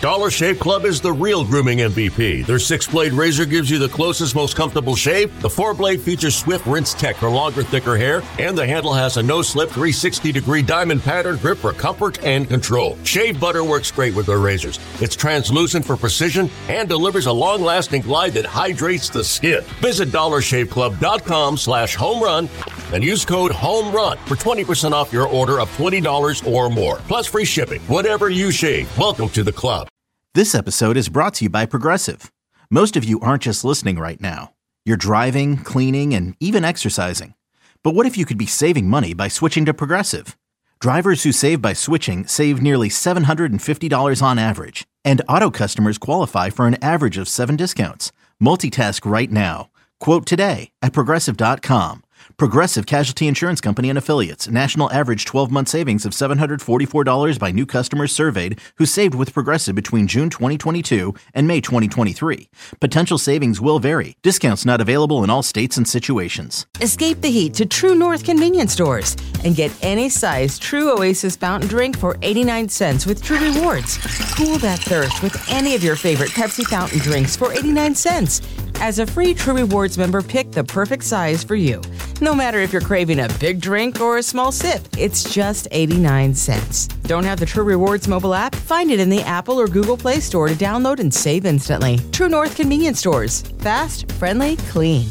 Dollar Shave Club is the real grooming MVP. Their 6-blade razor gives you the closest, most comfortable shave. The 4-blade features swift rinse tech for longer, thicker hair, and the handle has a no-slip 360-degree diamond pattern grip for comfort and control. Shave butter works great with their razors. It's translucent for precision and delivers a long-lasting glide that hydrates the skin. Visit DollarShaveClub.com/homerun and use code HOMERUN for 20% off your order of $20 or more. Plus free shipping. Whatever you shave, welcome to the club. This episode is brought to you by Progressive. Most of you aren't just listening right now. You're driving, cleaning, and even exercising. But what if you could be saving money by switching to Progressive? Drivers who save by switching save nearly $750 on average. And auto customers qualify for an average of 7 discounts. Multitask right now. Quote today at Progressive.com. Progressive Casualty Insurance Company and Affiliates. National average 12-month savings of $744 by new customers surveyed who saved with Progressive between June 2022 and May 2023. Potential savings will vary. Discounts not available in all states and situations. Escape the heat to True North convenience stores and get any size True Oasis fountain drink for 89 cents with True Rewards. Cool that thirst with any of your favorite Pepsi fountain drinks for 89 cents. As a free True Rewards member, pick the perfect size for you. No matter if you're craving a big drink or a small sip, it's just 89 cents. Don't have the True Rewards mobile app? Find it in the Apple or Google Play Store to download and save instantly. True North convenience stores. Fast, friendly, clean.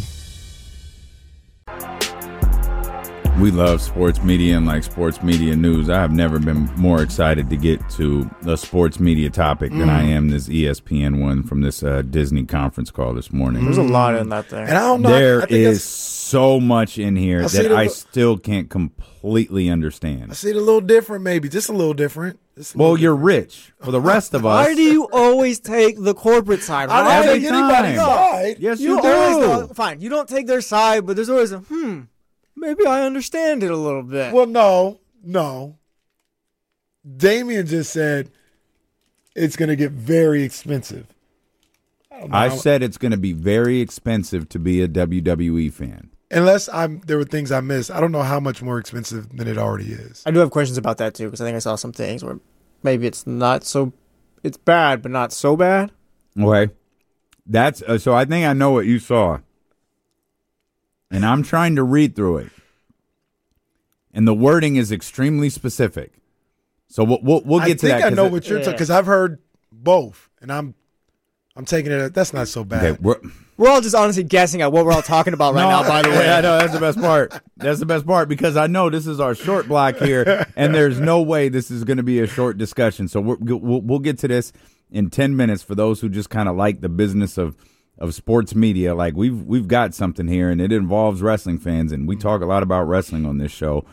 We love sports media and like sports media news. I have never been more excited to get to the sports media topic than I am this ESPN one from this Disney conference call this morning. There's a lot in that thing. And I don't know. There is so much in here that I still can't completely I understand. see it a little different, maybe. Just a little different. Well, you're rich. For the rest of us. Why do you always take the corporate side? I Right? don't take anybody's side. Yes, You you do. always fine. You don't take their side, but there's always a maybe I understand it a little bit. Well, no. Damian just said it's going to get very expensive. I said it's going to be very expensive to be a WWE fan. Unless there were things I missed. I don't know how much more expensive than it already is. I do have questions about that too, because I think I saw some things where maybe it's not so, it's bad, but not so bad. Okay. That's so I think I know what you saw. And I'm trying to read through it. And the wording is extremely specific. So we'll get to that. I think I know what you're talking, because I've heard both, and I'm taking it. That's not so bad. Okay, We're all just honestly guessing at what we're all talking about right now, by the way. I know, that's the best part. That's the best part, because I know this is our short block here, and there's no way this is going to be a short discussion. So we'll get to this in 10 minutes for those who just kind of like the business of sports media. Like we've got something here, and it involves wrestling fans, and we talk a lot about wrestling on this show.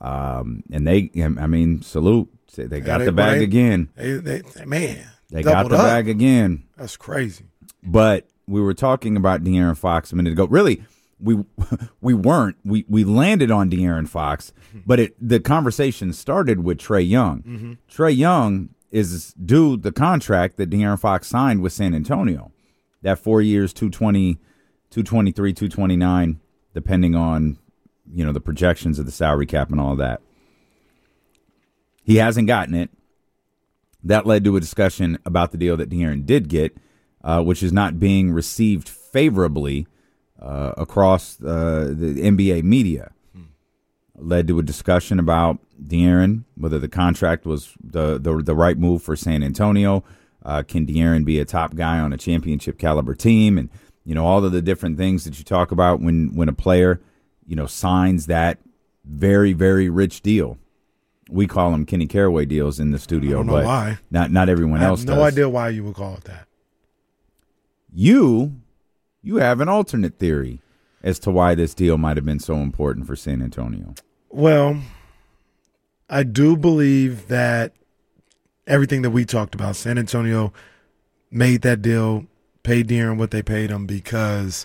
And salute. They got the bag again. They got the bag again. That's crazy. But we were talking about De'Aaron Fox a minute ago. Really, we weren't. We landed on De'Aaron Fox, but the conversation started with Trae Young. Mm-hmm. Trae Young is due the contract that De'Aaron Fox signed with San Antonio. That 4 years, 220, 223, 229, depending on, the projections of the salary cap and all that. He hasn't gotten it. That led to a discussion about the deal that De'Aaron did get, which is not being received favorably across the NBA media. Led to a discussion about De'Aaron, whether the contract was the right move for San Antonio. Can De'Aaron be a top guy on a championship caliber team? And, all of the different things that you talk about when a player, signs that very, very rich deal. We call them Kenny Caraway deals in the studio. I don't know why. Not everyone else does. I have no idea why you would call it that. You have an alternate theory as to why this deal might have been so important for San Antonio. Well, I do believe that everything that we talked about, San Antonio made that deal, paid De'Aaron what they paid him because,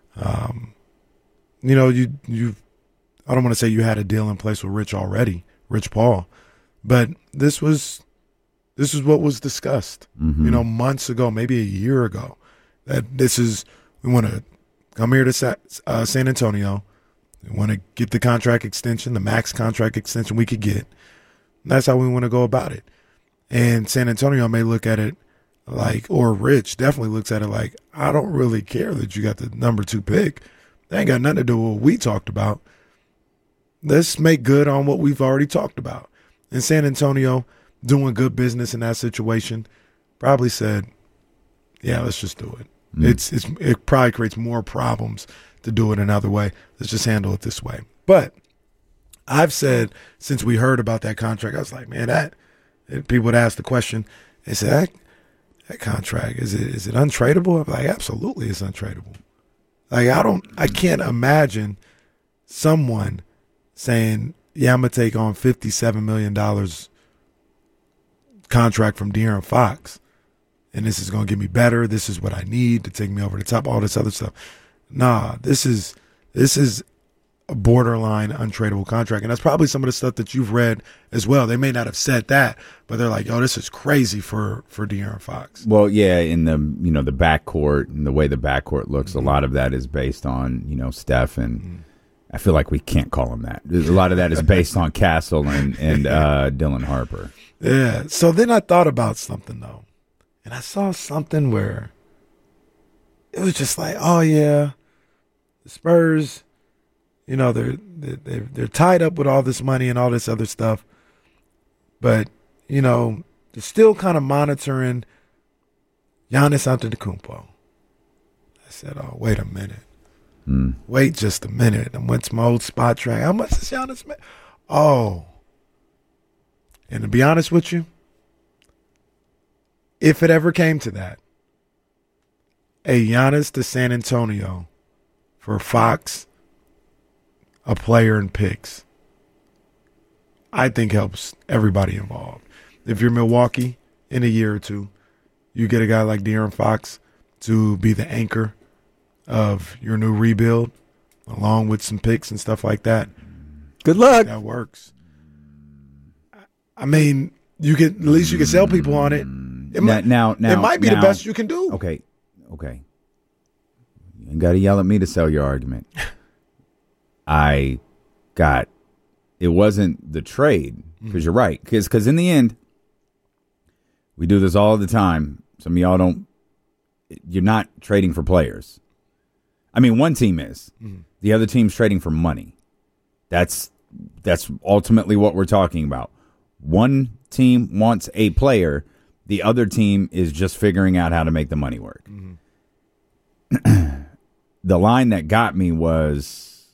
you I don't want to say you had a deal in place with Rich Paul, but this is what was discussed, months ago, maybe a year ago, that we want to come here to San Antonio. We want to get the contract extension, the max contract extension we could get. That's how we want to go about it. And San Antonio may look at it like, or Rich definitely looks at it like, I don't really care that you got the number 2 pick. That ain't got nothing to do with what we talked about. Let's make good on what we've already talked about. And San Antonio, doing good business in that situation, probably said, yeah, let's just do it. It probably creates more problems to do it another way. Let's just handle it this way. But I've said, since we heard about that contract, I was like, man, people would ask the question, they said, that contract, is it untradeable? I'm like, absolutely it's untradeable. Like, I can't imagine someone saying, yeah, I'm going to take on $57 million contract from De'Aaron Fox, and this is going to get me better. This is what I need to take me over the top, all this other stuff. Nah, this is a borderline untradeable contract. And that's probably some of the stuff that you've read as well. They may not have said that, but they're like, yo, this is crazy for De'Aaron Fox. Well, yeah, in the the backcourt and the way the backcourt looks, a lot of that is based on, Steph, and I feel like we can't call him that. A lot of that is based on Castle and Dylan Harper. Yeah. So then I thought about something, though. And I saw something where it was just like, oh, yeah, the Spurs, they're tied up with all this money and all this other stuff. But, they're still kind of monitoring Giannis Antetokounmpo. I said, oh, wait a minute. Wait just a minute. I went to my old spot track. How much is Giannis? Oh. And to be honest with you, if it ever came to that, a Giannis to San Antonio for Fox, a player and picks, I think helps everybody involved. If you're Milwaukee in a year or two, you get a guy like De'Aaron Fox to be the anchor of your new rebuild, along with some picks and stuff like that. Good luck. That works. I mean, at least you can sell people on it. It might be the best you can do. Okay. You ain't got to yell at me to sell your argument. It wasn't the trade, because you're right. Because in the end, we do this all the time. Some of y'all you're not trading for players. I mean, one team is. The other team's trading for money. That's ultimately what we're talking about. One team wants a player. The other team is just figuring out how to make the money work. The line that got me was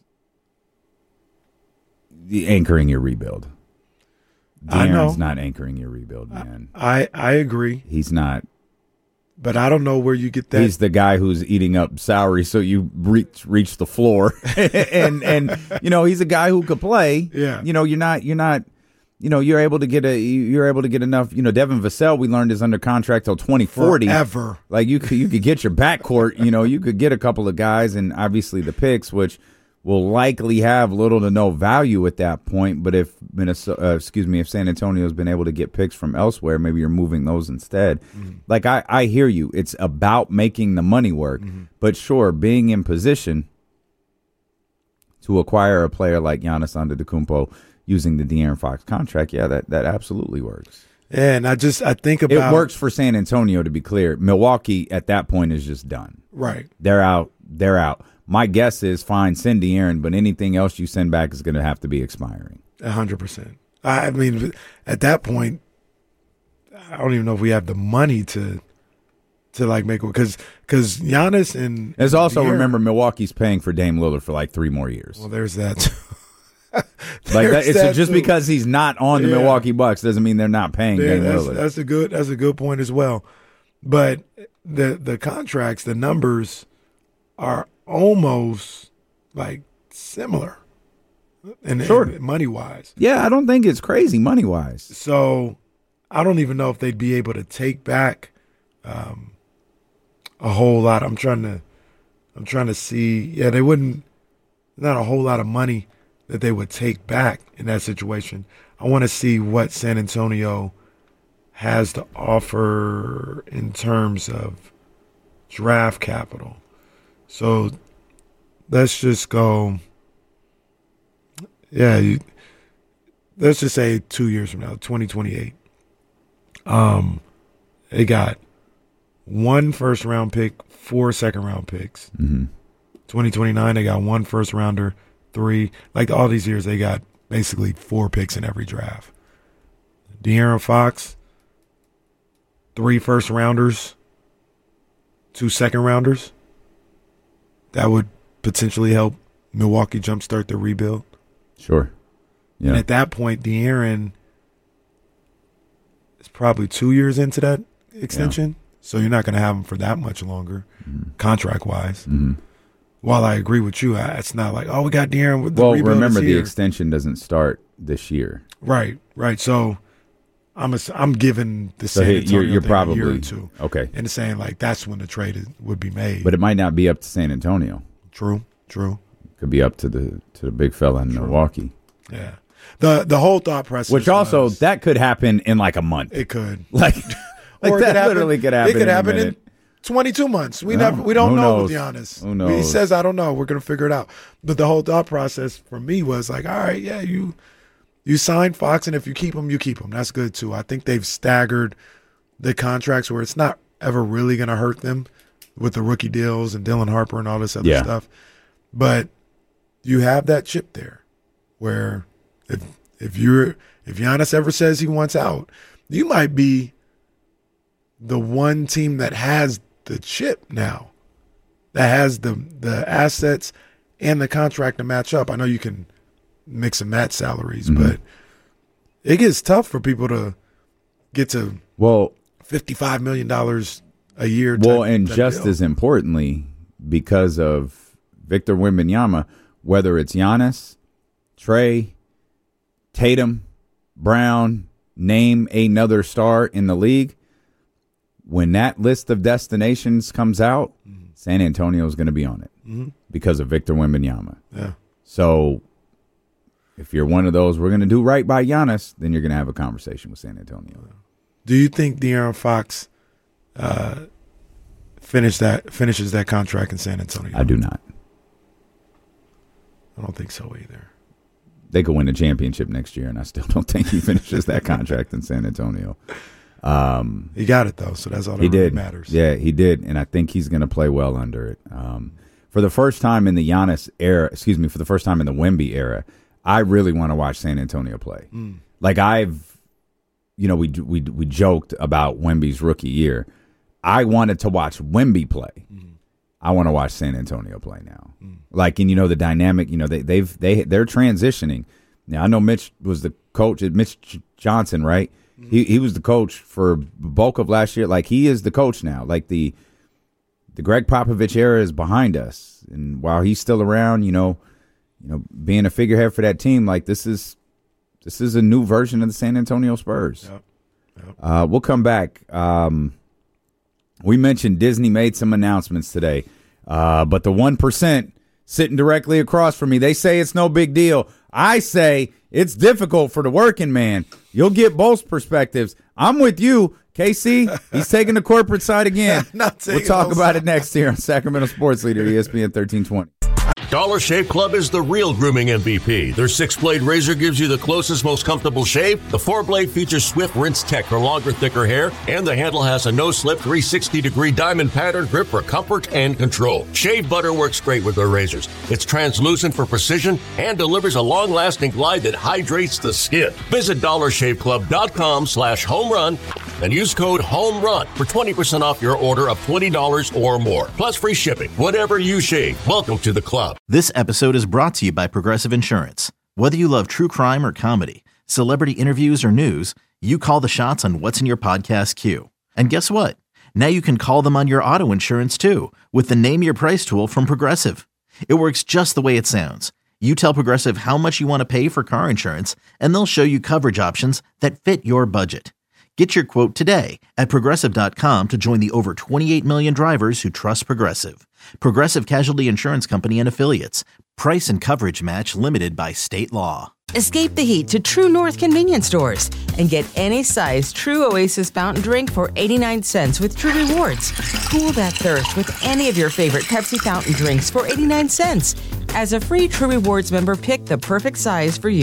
the anchoring your rebuild. De'Aaron's not anchoring your rebuild, man. I agree. He's not. But I don't know where you get that. He's the guy who's eating up salary so you reach the floor. and he's a guy who could play. Yeah. You're able to get enough. Devin Vassell, we learned, is under contract till 2040. Forever. Like you could get your backcourt. You could get a couple of guys, and obviously the picks, which will likely have little to no value at that point. But if if San Antonio's been able to get picks from elsewhere, maybe you're moving those instead. Like I hear you. It's about making the money work. But sure, being in position to acquire a player like Giannis Antetokounmpo using the De'Aaron Fox contract, yeah, that absolutely works. Yeah, and I think about it works for San Antonio, to be clear. Milwaukee at that point is just done. Right. They're out. My guess is fine, send De'Aaron, but anything else you send back is going to have to be expiring. 100%. I mean, at that point, I don't even know if we have the money to like make it, because Giannis and there's also De'Aaron, remember Milwaukee's paying for Dame Lillard for like 3 more years. Well, there's that too. Just because he's not on the Milwaukee Bucks doesn't mean they're not paying Dame Lillard. That's a good point as well. But the contracts, the numbers are almost like similar, and money wise. Yeah, I don't think it's crazy money wise. So I don't even know if they'd be able to take back a whole lot. I'm trying to see. Yeah, they wouldn't. Not a whole lot of money that they would take back in that situation. I want to see what San Antonio has to offer in terms of draft capital. So let's just go, let's just say 2 years from now, 2028. They got 1 first-round pick, 4 second-round picks. 2029, they got 1 first-rounder, 3. Like all these years, they got basically 4 picks in every draft. De'Aaron Fox, 3 first-rounders, 2 second-rounders. That would potentially help Milwaukee jumpstart their rebuild. Sure. Yeah. And at that point, De'Aaron is probably 2 years into that extension. Yeah. So you're not going to have him for that much longer, contract-wise. While I agree with you, it's not like, oh, we got De'Aaron with the rebuild. Well, remember, the extension doesn't start this year. Right. So I'm giving the San Antonio you're probably, a year or two. Okay. And saying, like, that's when the trade would be made. But it might not be up to San Antonio. True. Could be up to the big fella in Milwaukee. Yeah. The whole thought process. Which also, that could happen in like a month. It could. Like that literally could happen. It could happen in 22 months. We don't know, with Giannis. Who knows? He says, I don't know. We're going to figure it out. But the whole thought process for me was like, all right, yeah, you sign Fox, and if you keep him, you keep him. That's good, too. I think they've staggered the contracts where it's not ever really going to hurt them with the rookie deals and Dylan Harper and all this other stuff. But you have that chip there where if Giannis ever says he wants out, you might be the one team that has the chip now, that has the assets and the contract to match up. I know you can mix and match salaries, but it gets tough for people to get to $55 million a year. And just as importantly, because of Victor Wembanyama, whether it's Giannis, Trey, Tatum, Brown, name another star in the league, when that list of destinations comes out, San Antonio is going to be on it because of Victor Wembanyama. Yeah. So if you're one of those, we're going to do right by Giannis, then you're going to have a conversation with San Antonio. Do you think De'Aaron Fox finishes that contract in San Antonio? I do not. I don't think so either. They could win a championship next year, and I still don't think he finishes that contract in San Antonio. He got it, though, so that's all that really matters. Yeah, he did, and I think he's going to play well under it. For the first time in the Giannis era, for the first time in the Wemby era, I really want to watch San Antonio play. Like we joked about Wemby's rookie year. I wanted to watch Wemby play. I want to watch San Antonio play now. Like, and the dynamic, they're transitioning. Now, I know Mitch was the coach, Mitch Johnson, right? He was the coach for the bulk of last year. Like, he is the coach now. Like, the Greg Popovich era is behind us. And while he's still around, being a figurehead for that team, like, this is a new version of the San Antonio Spurs. Yep. We'll come back. We mentioned Disney made some announcements today, but the 1% sitting directly across from me, they say it's no big deal. I say it's difficult for the working man. You'll get both perspectives. I'm with you, KC. He's taking the corporate side again. We'll talk about it next here on Sacramento Sports Leader, ESPN 1320. Dollar Shave Club is the real grooming MVP. Their 6-blade razor gives you the closest, most comfortable shave. The 4-blade features swift rinse tech for longer, thicker hair. And the handle has a no-slip 360-degree diamond pattern grip for comfort and control. Shave butter works great with their razors. It's translucent for precision and delivers a long-lasting glide that hydrates the skin. Visit DollarShaveClub.com/homerun and use code HOMERUN for 20% off your order of $20 or more. Plus free shipping. Whatever you shave, welcome to the club. This episode is brought to you by Progressive Insurance. Whether you love true crime or comedy, celebrity interviews or news, you call the shots on what's in your podcast queue. And guess what? Now you can call them on your auto insurance too with the Name Your Price tool from Progressive. It works just the way it sounds. You tell Progressive how much you want to pay for car insurance, and they'll show you coverage options that fit your budget. Get your quote today at Progressive.com to join the over 28 million drivers who trust Progressive. Progressive Casualty Insurance Company and Affiliates. Price and coverage match limited by state law. Escape the heat to True North convenience stores and get any size True Oasis fountain drink for 89 cents with True Rewards. Cool that thirst with any of your favorite Pepsi fountain drinks for 89 cents. As a free True Rewards member, pick the perfect size for you.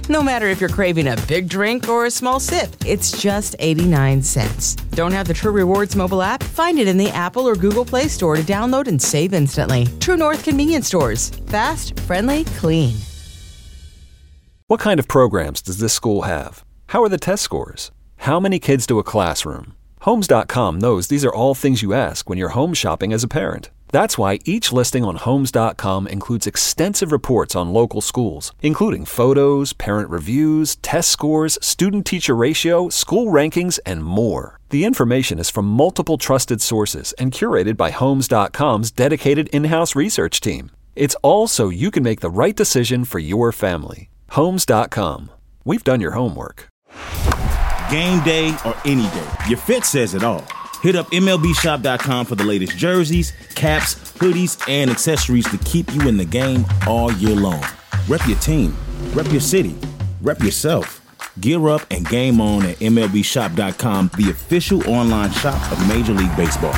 No matter if you're craving a big drink or a small sip, it's just 89 cents. Don't have the True Rewards mobile app? Find it in the Apple or Google Play Store to download and save instantly. True North Convenience Stores. Fast, friendly, clean. What kind of programs does this school have? How are the test scores? How many kids to a classroom? Homes.com knows these are all things you ask when you're home shopping as a parent. That's why each listing on Homes.com includes extensive reports on local schools, including photos, parent reviews, test scores, student-teacher ratio, school rankings, and more. The information is from multiple trusted sources and curated by Homes.com's dedicated in-house research team. It's all so you can make the right decision for your family. Homes.com. We've done your homework. Game day or any day, your fit says it all. Hit up MLBshop.com for the latest jerseys, caps, hoodies, and accessories to keep you in the game all year long. Rep your team, rep your city, rep yourself. Gear up and game on at MLBshop.com, the official online shop of Major League Baseball.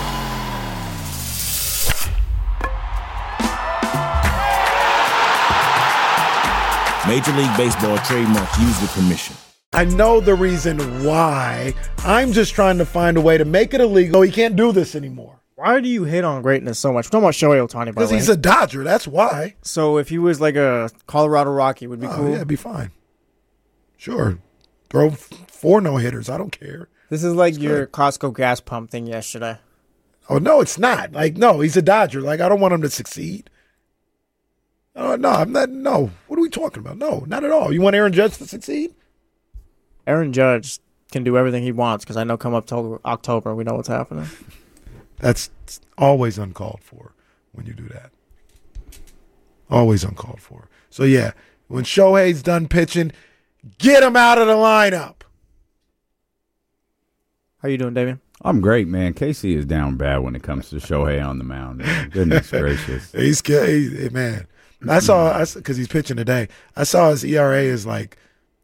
Major League Baseball trademarks used with permission. I know the reason why. I'm just trying to find a way to make it illegal. He can't do this anymore. Why do you hate on greatness so much? We're talking about Shohei Ohtani, by Because the way. he's a Dodger, that's why. So if he was like a Colorado Rocky, would be cool? Yeah, it'd be fine. Sure. Throw 4 no-hitters. I don't care. This is like your Costco gas pump thing yesterday. Oh, no, it's not. Like, no, he's a Dodger. Like, I don't want him to succeed. No, I'm not. No. What are we talking about? No, not at all. You want Aaron Judge to succeed? Aaron Judge can do everything he wants because I know come up till October, we know what's happening. That's always uncalled for when you do that. Always uncalled for. So, yeah, when Shohei's done pitching, get him out of the lineup. How you doing, David? I'm great, man. Casey is down bad when it comes to Shohei on the mound. Goodness gracious. He's man. I saw, because he's pitching today, I saw his ERA is like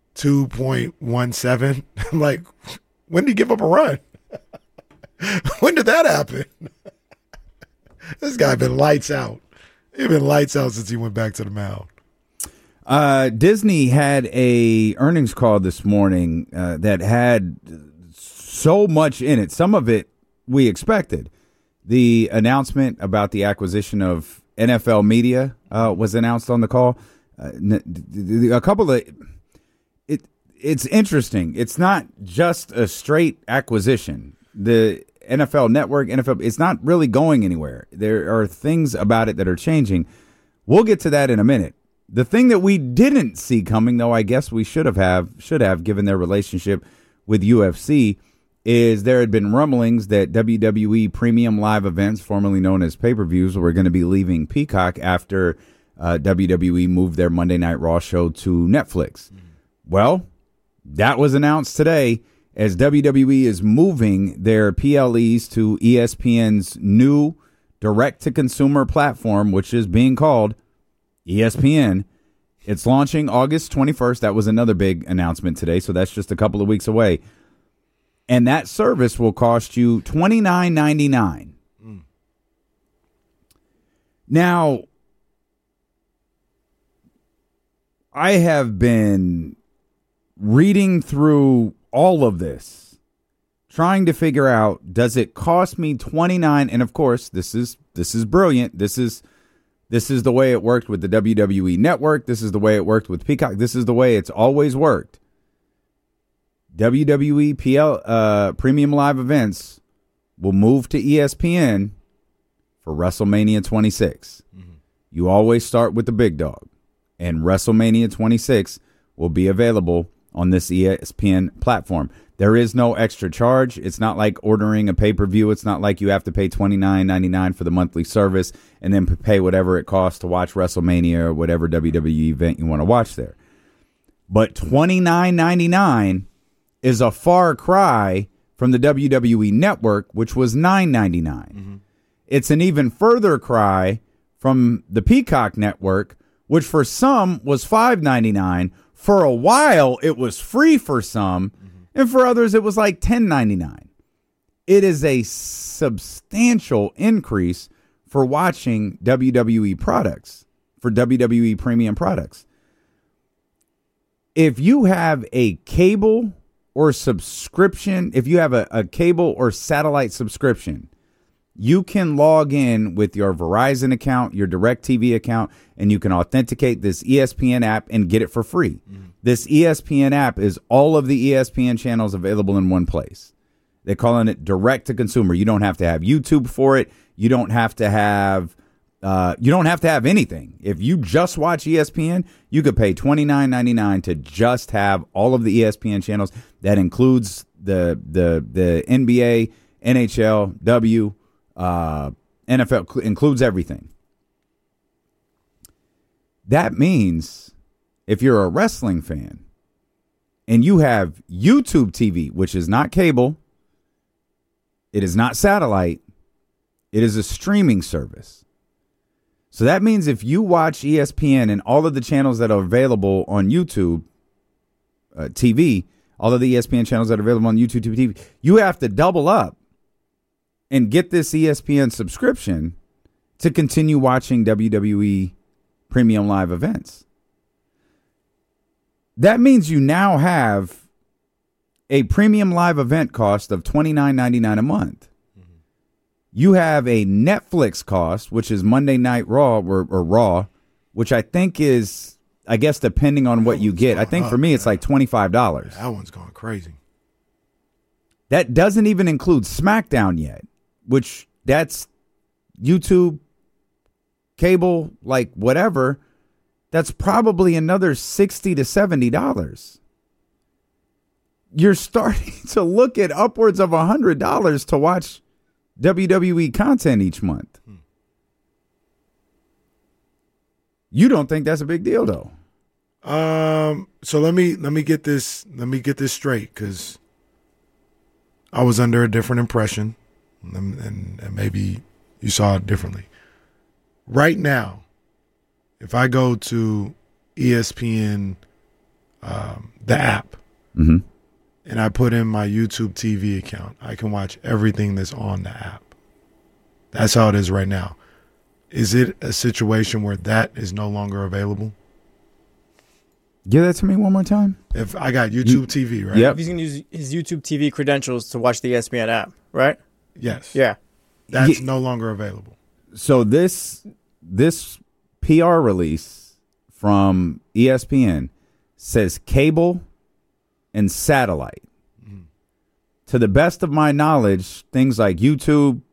2.17. I'm like, when did he give up a run? When did that happen? This guy been lights out. He's been lights out since he went back to the mound. Disney had a earnings call this morning that had so much in it. Some of it we expected. The announcement about the acquisition of NFL Media was announced on the call. A couple of it's interesting. It's not just a straight acquisition. The NFL Network, it's not really going anywhere. There are things about it that are changing. We'll get to that in a minute. The thing that we didn't see coming, though, I guess we should have given their relationship with UFC, is there had been rumblings that WWE premium live events, formerly known as pay-per-views, were going to be leaving Peacock after WWE moved their Monday Night Raw show to Netflix. Well, that was announced today as WWE is moving their PLEs to ESPN's new direct-to-consumer platform, which is being called ESPN. It's launching August 21st. That was another big announcement today, so that's just a couple of weeks away. And that service will cost you $29.99. Now, I have been reading through all of this, trying to figure out, does it cost me $29? And of course, this is brilliant. This is the way it worked with the WWE Network. This is the way it worked with Peacock. This is the way it's always worked. WWE premium live events will move to ESPN for WrestleMania 26. Mm-hmm. You always start with the big dog, and WrestleMania 26 will be available on this ESPN platform. There is no extra charge. It's not like ordering a pay-per-view. It's not like you have to pay $29.99 for the monthly service and then pay whatever it costs to watch WrestleMania or whatever WWE event you want to watch there. But $29.99 is a far cry from the WWE Network, which was $9.99. Mm-hmm. It's an even further cry from the Peacock Network, which for some was $5.99. For a while, it was free for some, and for others, it was like $10.99. It is a substantial increase for watching WWE products, for WWE premium products. if you have a cable or subscription, if you have a cable or satellite subscription, you can log in with your Verizon account, your DirecTV account, and you can authenticate this ESPN app and get it for free. This ESPN app is all of the ESPN channels available in one place. They're calling it direct to consumer. You don't have to have YouTube for it. You don't have to have anything. If you just watch ESPN, you could pay $29.99 to just have all of the ESPN channels. That includes the NBA, NHL, NFL, includes everything. That means if you're a wrestling fan and you have YouTube TV, which is not cable, it is not satellite, it is a streaming service. So that means if you watch ESPN and all of the channels that are available on YouTube TV, all of the ESPN channels that are available on YouTube TV, you have to double up and get this ESPN subscription to continue watching WWE premium live events. That means you now have a premium live event cost of $29.99 a month. You have a Netflix cost, which is Monday Night Raw or Raw, which I think is, I guess, depending on what you get. I think for me, it's like $25. That one's going crazy. That doesn't even include SmackDown yet, which that's YouTube, cable, like whatever. That's probably another $60 to $70. You're starting to look at upwards of $100 to watch WWE content each month. You don't think that's a big deal, though? So let me get this straight, because I was under a different impression, and maybe you saw it differently. Right now, if I go to ESPN, the app, and I put in my YouTube TV account, I can watch everything that's on the app. That's how it is right now. Is it a situation where that is no longer available? Give that to me one more time. If I got YouTube TV, right? Yep. If he's going to use his YouTube TV credentials to watch the ESPN app, right? Yes. Yeah. That's no longer available. So this PR release from ESPN says cable and satellite. To the best of my knowledge, things like YouTube,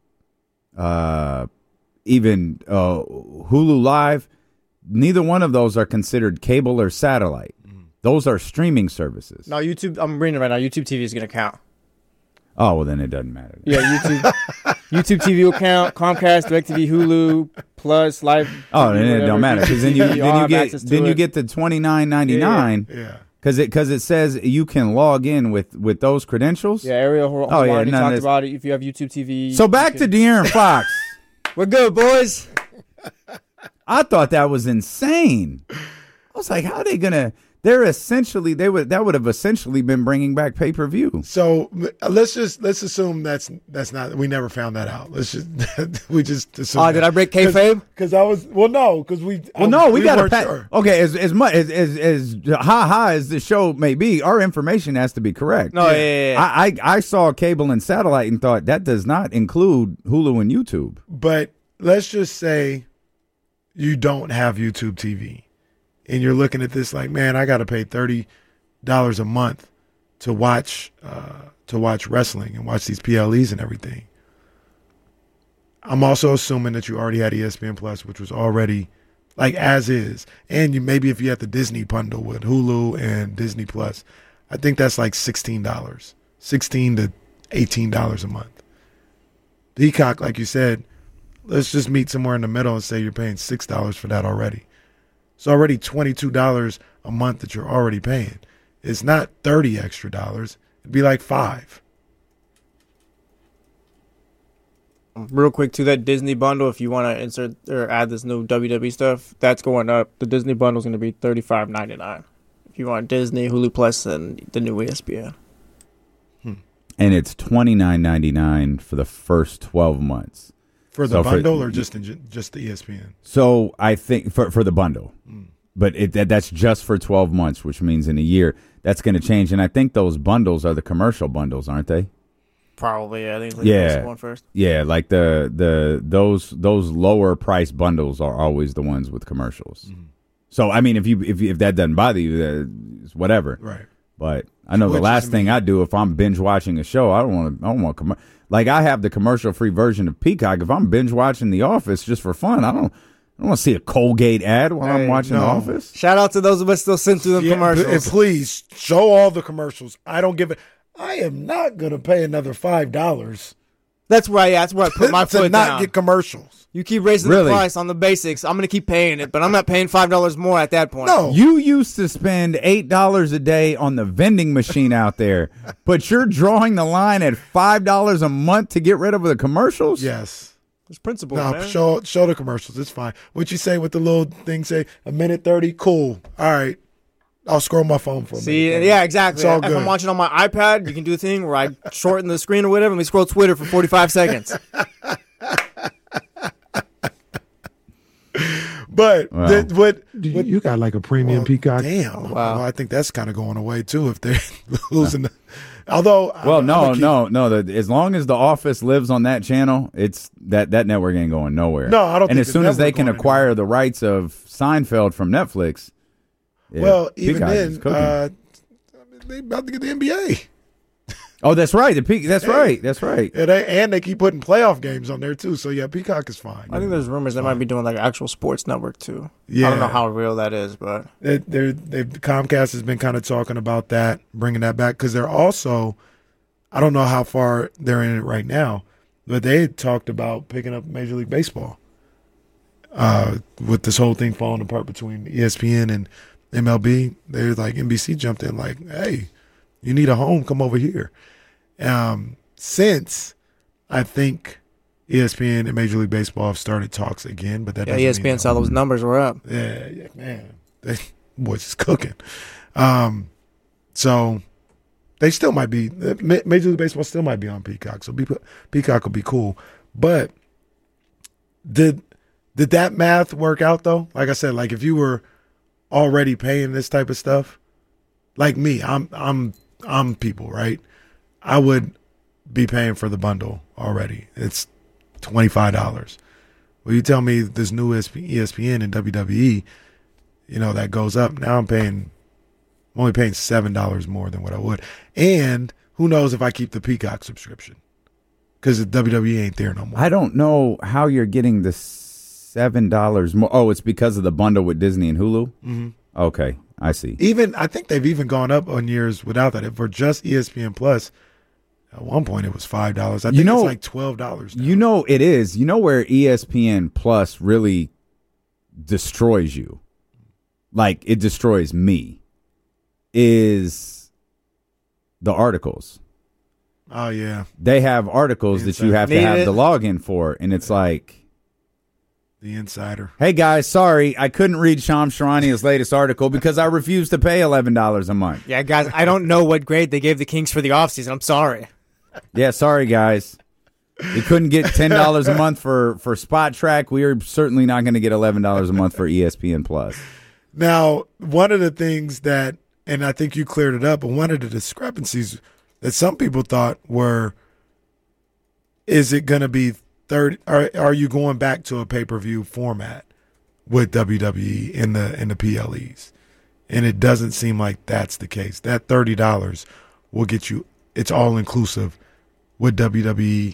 even Hulu Live, neither one of those are considered cable or satellite. Those are streaming services. No, YouTube, I'm reading it right now. YouTube TV is going to count. Oh, well, then it doesn't matter. Yeah, YouTube TV will count, Comcast, DirecTV, Hulu, Plus, Live. Oh, then it don't matter, because then you get the $29.99. Yeah. Because it says you can log in with those credentials. Yeah, Ariel Helwani talked about it. If you have YouTube TV. So back to De'Aaron Fox. We're good, boys. I thought that was insane. I was like, how are they gonna? They're essentially that would have essentially been bringing back pay-per-view. So let's assume that's not. We never found that out. We just assume. Did I break kayfabe? Because I was we got to sure. Okay, as much as as the show may be, our information has to be correct. No, yeah. I saw cable and satellite and thought that does not include Hulu and YouTube. But let's just say you don't have YouTube TV, and you're looking at this like, man, I got to pay $30 a month to watch wrestling and watch these PLEs and everything. I'm also assuming that you already had ESPN Plus, which was already like as is, and maybe if you had the Disney bundle with Hulu and Disney Plus, I think that's like $16 to $18 a month. Peacock, like you said, let's just meet somewhere in the middle and say you're paying $6 for that already. It's already $22 a month that you're already paying. It's not $30 extra. It'd be like $5. Real quick to that Disney bundle, if you want to insert or add this new WWE stuff, that's going up. The Disney bundle is going to be $35.99 if you want Disney, Hulu Plus, and the new ESPN. And it's $29.99 for the first 12 months. For the bundle or just the ESPN? So I think for the bundle. But that's just for 12 months, which means in a year that's going to change. And I think those bundles are the commercial bundles, aren't they? Probably, yeah. I think it's like Yeah. the one first. Yeah, like those lower price bundles are always the ones with commercials. Mm-hmm. So I mean, if that doesn't bother you, it's whatever. Right. But I know the last thing I do if I'm binge watching a show, I don't want like I have the commercial free version of Peacock. If I'm binge watching The Office just for fun, I don't want to see a Colgate ad while I'm watching The Office. Shout out to those of us still sent through them commercials. And please show all the commercials. I don't give it. I am not going to pay another $5. That's why I put my foot to not down. get commercials. You keep raising the price on the basics. I'm going to keep paying it, but I'm not paying $5 more at that point. No. You used to spend $8 a day on the vending machine out there, but you're drawing the line at $5 a month to get rid of the commercials? Yes. There's principle, No, man. show the commercials. It's fine. What you say with the little thing, say a minute 30, cool. All right. I'll scroll my phone for a minute. Yeah, exactly. It's all If good. I'm watching on my iPad, you can do a thing where I shorten the screen or whatever, and we scroll Twitter for 45 seconds. But Wow. you got like a premium Peacock? Damn. Wow. Well, I think that's kind of going away too if they're losing. Although, Well, no. As long as The Office lives on that channel, it's that network ain't going nowhere. No, I don't And think as the soon as they network can going acquire the rights of Seinfeld from Netflix, yeah, well, even Peacock is cooking. then, they about to get the NBA. Oh, that's right. That's right. That's right. And they keep putting playoff games on there too. So yeah, Peacock is fine. I think there's rumors they might be doing like an actual sports network too. Yeah. I don't know how real that is, but Comcast has been kind of talking about that, bringing that back because they're also, I don't know how far they're in it right now, but they had talked about picking up Major League Baseball with this whole thing falling apart between ESPN and MLB. They're like, NBC jumped in like, hey, you need a home, come over here. Since I think ESPN and Major League Baseball have started talks again, but that doesn't mean ESPN saw those numbers were up. Yeah, man, they boys is cooking. So they still might be Major League Baseball still might be on Peacock. So Peacock will be cool. But did that math work out though? Like I said, like if you were already paying this type of stuff, like me, I'm people, right? I would be paying for the bundle already. It's $25. Well, you tell me this new ESPN and WWE, that goes up. Now I'm only paying $7 more than what I would. And who knows if I keep the Peacock subscription because the WWE ain't there no more. I don't know how you're getting the $7 more. Oh, it's because of the bundle with Disney and Hulu? Mm-hmm. Okay, I see. I think they've even gone up on years without that. If for just ESPN Plus, at one point it was $5. I think it's like $12 now. It is. You know where ESPN Plus really destroys you? Like, it destroys me. Is the articles. Oh, yeah. They have articles that you have to have the login for, and it's like... The Insider. Hey, guys, sorry, I couldn't read Shams Charania's latest article because I refused to pay $11 a month. Yeah, guys, I don't know what grade they gave the Kings for the offseason. I'm sorry. Yeah, sorry, guys. We couldn't get $10 a month for Spot Track. We are certainly not going to get $11 a month for ESPN Plus. Now, one of the things that, and I think you cleared it up, but one of the discrepancies that some people thought were, is it going to be 30? Are you going back to a pay-per-view format with WWE in the PLEs? And it doesn't seem like that's the case. That $30 will get you, it's all inclusive with WWE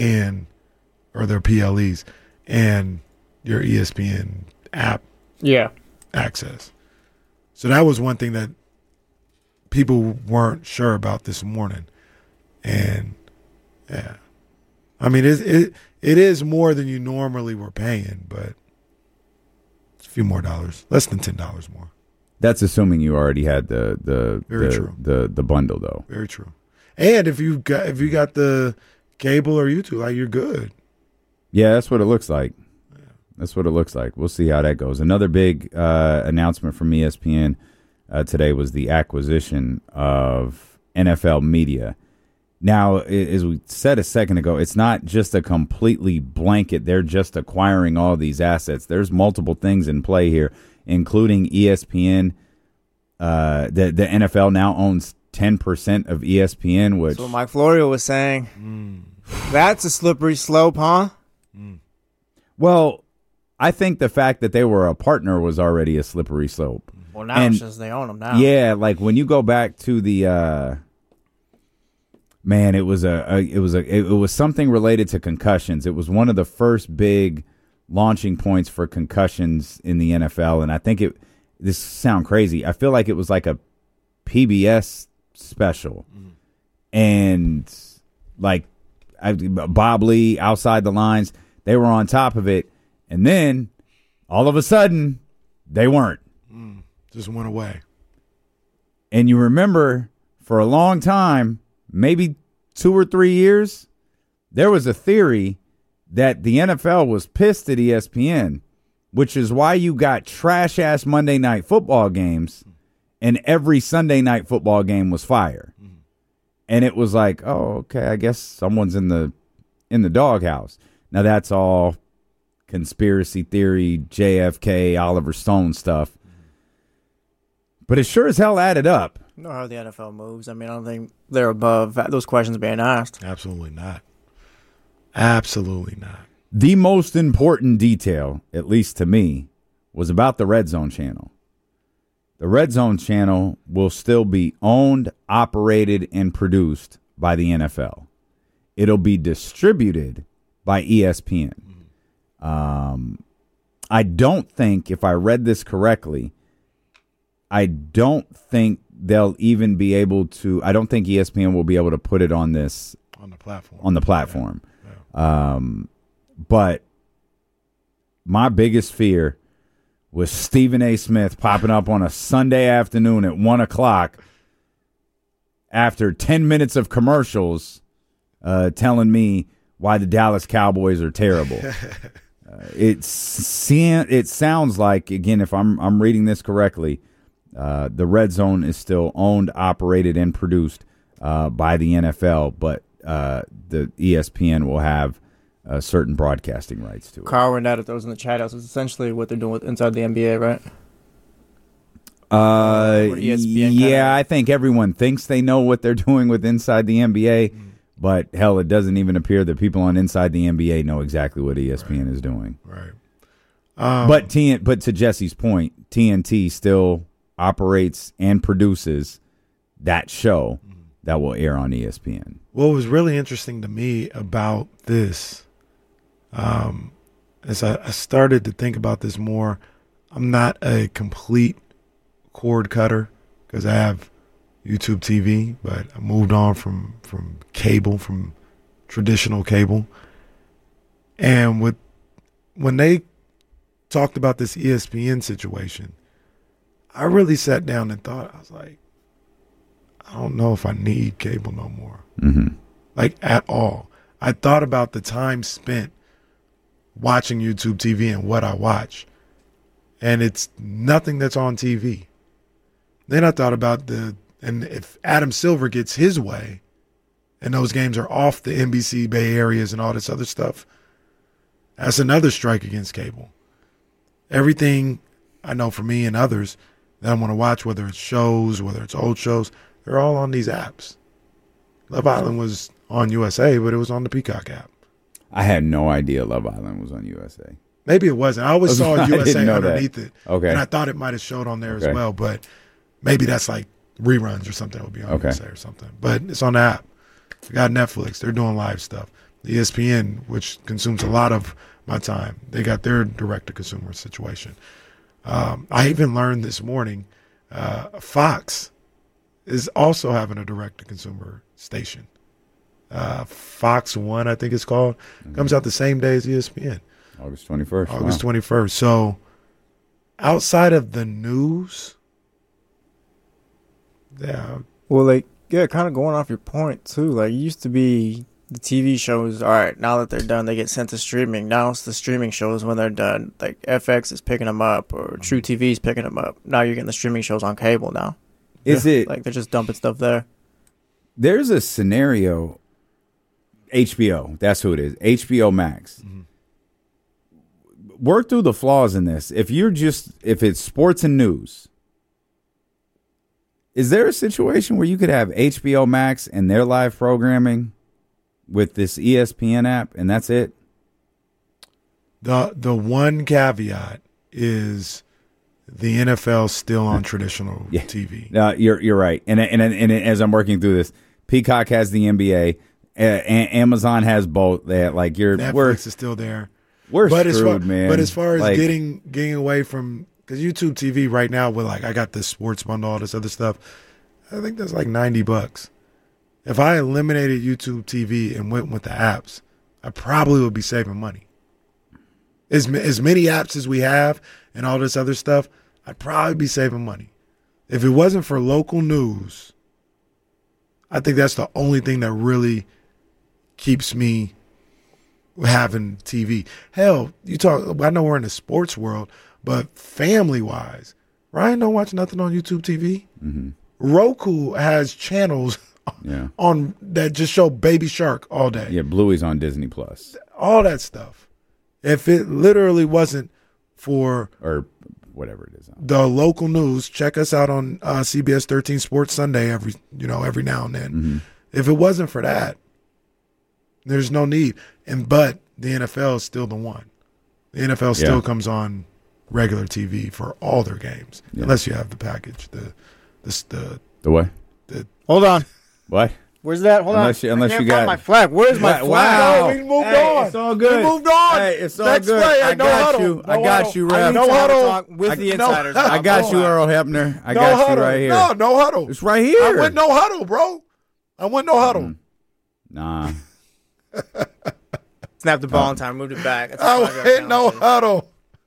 or their PLEs and your ESPN app access. So that was one thing that people weren't sure about this morning. And yeah, I mean, it is more than you normally were paying, but it's a few more dollars, less than $10 more. That's assuming you already had the true. the bundle, though. Very true. And if you got the cable or YouTube, like, you're good. Yeah, that's what it looks like. That's what it looks like. We'll see how that goes. Another big announcement from ESPN today was the acquisition of NFL Media. Now, as we said a second ago, it's not just a completely blanket. They're just acquiring all these assets. There's multiple things in play here. including ESPN. The NFL now owns 10% of ESPN, which that's what Mike Florio was saying. That's a slippery slope, huh? Well, I think the fact that they were a partner was already a slippery slope. Well, now it's just they own them now. Yeah, like when you go back to the man, it was something related to concussions. It was one of the first big launching points for concussions in the NFL, and I think this sound crazy. I feel like it was like a PBS special, and like Bob Lee, Outside the Lines, they were on top of it, and then all of a sudden they weren't. Just went away. And you remember for a long time, maybe 2 or 3 years, there was a theory that the NFL was pissed at ESPN, which is why you got trash-ass Monday Night Football games, and every Sunday Night Football game was fire. And it was like, oh, okay, I guess someone's in the doghouse. Now, that's all conspiracy theory, JFK, Oliver Stone stuff. But it sure as hell added up. You know how the NFL moves. I mean, I don't think they're above those questions being asked. Absolutely not. Absolutely not. The most important detail, at least to me, was about the Red Zone channel. The Red Zone channel will still be owned, operated, and produced by the NFL. It'll be distributed by ESPN. I don't think, if I read this correctly, I don't think they'll even be able to. I don't think ESPN will be able to put it on this on the platform. Yeah. But my biggest fear was Stephen A. Smith popping up on a Sunday afternoon at 1:00 after 10 minutes of commercials, telling me why the Dallas Cowboys are terrible. It sounds like, again, if I'm reading this correctly, the Red Zone is still owned, operated, and produced by the NFL, but the ESPN will have certain broadcasting rights to it. Carl Renata throws in the chat house. It's essentially what they're doing inside the NBA, right? Yeah, I think everyone thinks they know what they're doing with Inside the NBA, but hell, it doesn't even appear that people on Inside the NBA know exactly what ESPN is doing. Right. But to Jesse's point, TNT still operates and produces that show that will air on ESPN. What was really interesting to me about this, as I started to think about this more, I'm not a complete cord cutter because I have YouTube TV, but I moved on from cable, from traditional cable. And when they talked about this ESPN situation, I really sat down and thought, I was like, I don't know if I need cable no more. Like, at all. I thought about the time spent watching YouTube TV and what I watch. And it's nothing that's on TV. Then I thought about and if Adam Silver gets his way and those games are off the NBC Bay Areas and all this other stuff, that's another strike against cable. Everything I know for me and others that I want to watch, whether it's shows, whether it's old shows, they're all on these apps. Love Island was on USA, but it was on the Peacock app. I had no idea Love Island was on USA. Maybe it wasn't. I always saw USA underneath it. Okay. And I thought it might have showed on there as well, but maybe that's like reruns or something that would be on USA or something. But it's on the app. I got Netflix. They're doing live stuff. The ESPN, which consumes a lot of my time, they got their direct-to-consumer situation. I even learned this morning Fox is also having a direct-to-consumer station. Fox One, I think it's called. Comes out the same day as ESPN. August 21st. August 21st. So outside of the news, Well, kind of going off your point, too. Like, it used to be the TV shows, all right, now that they're done, they get sent to streaming. Now it's the streaming shows when they're done. Like, FX is picking them up or True TV is picking them up. Now you're getting the streaming shows on cable now. Is it? Like, they're just dumping stuff there. There's a scenario, HBO, that's who it is, HBO Max. work through the flaws in this. If it's sports and news, is there a situation where you could have HBO Max and their live programming with this ESPN app, and that's it? The one caveat is the NFL still on traditional TV. No, you're right. And as I'm working through this, Peacock has the NBA, Amazon has both. Netflix is still there. We're screwed, man. But as far as like, getting away from, because YouTube TV right now with I got this sports bundle, all this other stuff, I think that's like $90. If I eliminated YouTube TV and went with the apps, I probably would be saving money. As many apps as we have and all this other stuff, I'd probably be saving money. If it wasn't for local news, I think that's the only thing that really keeps me having TV. Hell, I know we're in the sports world, but family-wise, Ryan don't watch nothing on YouTube TV. Mm-hmm. Roku has channels on that just show Baby Shark all day. Yeah, Bluey's on Disney Plus. All that stuff. If it literally wasn't for or whatever it is, the local news, check us out on CBS 13 Sports Sunday every now and then. Mm-hmm. If it wasn't for that, there's no need. But the NFL is still the one. The NFL still comes on regular TV for all their games, unless you have the package. The what? Hold on. What? Where's that? Hold unless on. You got my flag. Where's my flag? Wow. No, we moved on. It's all good. We moved on. Hey, it's all Next good. play, I no got huddle. you. No I got huddle. you, Ref. No huddle. Talk with the insiders. I got you, Earl Hebner. I No got huddle. you right here. No huddle. It's right here. I went no huddle, bro. I went no huddle. Nah. Snap the ball in time. Moved it back. That's a I 5-yard went no penalty. huddle.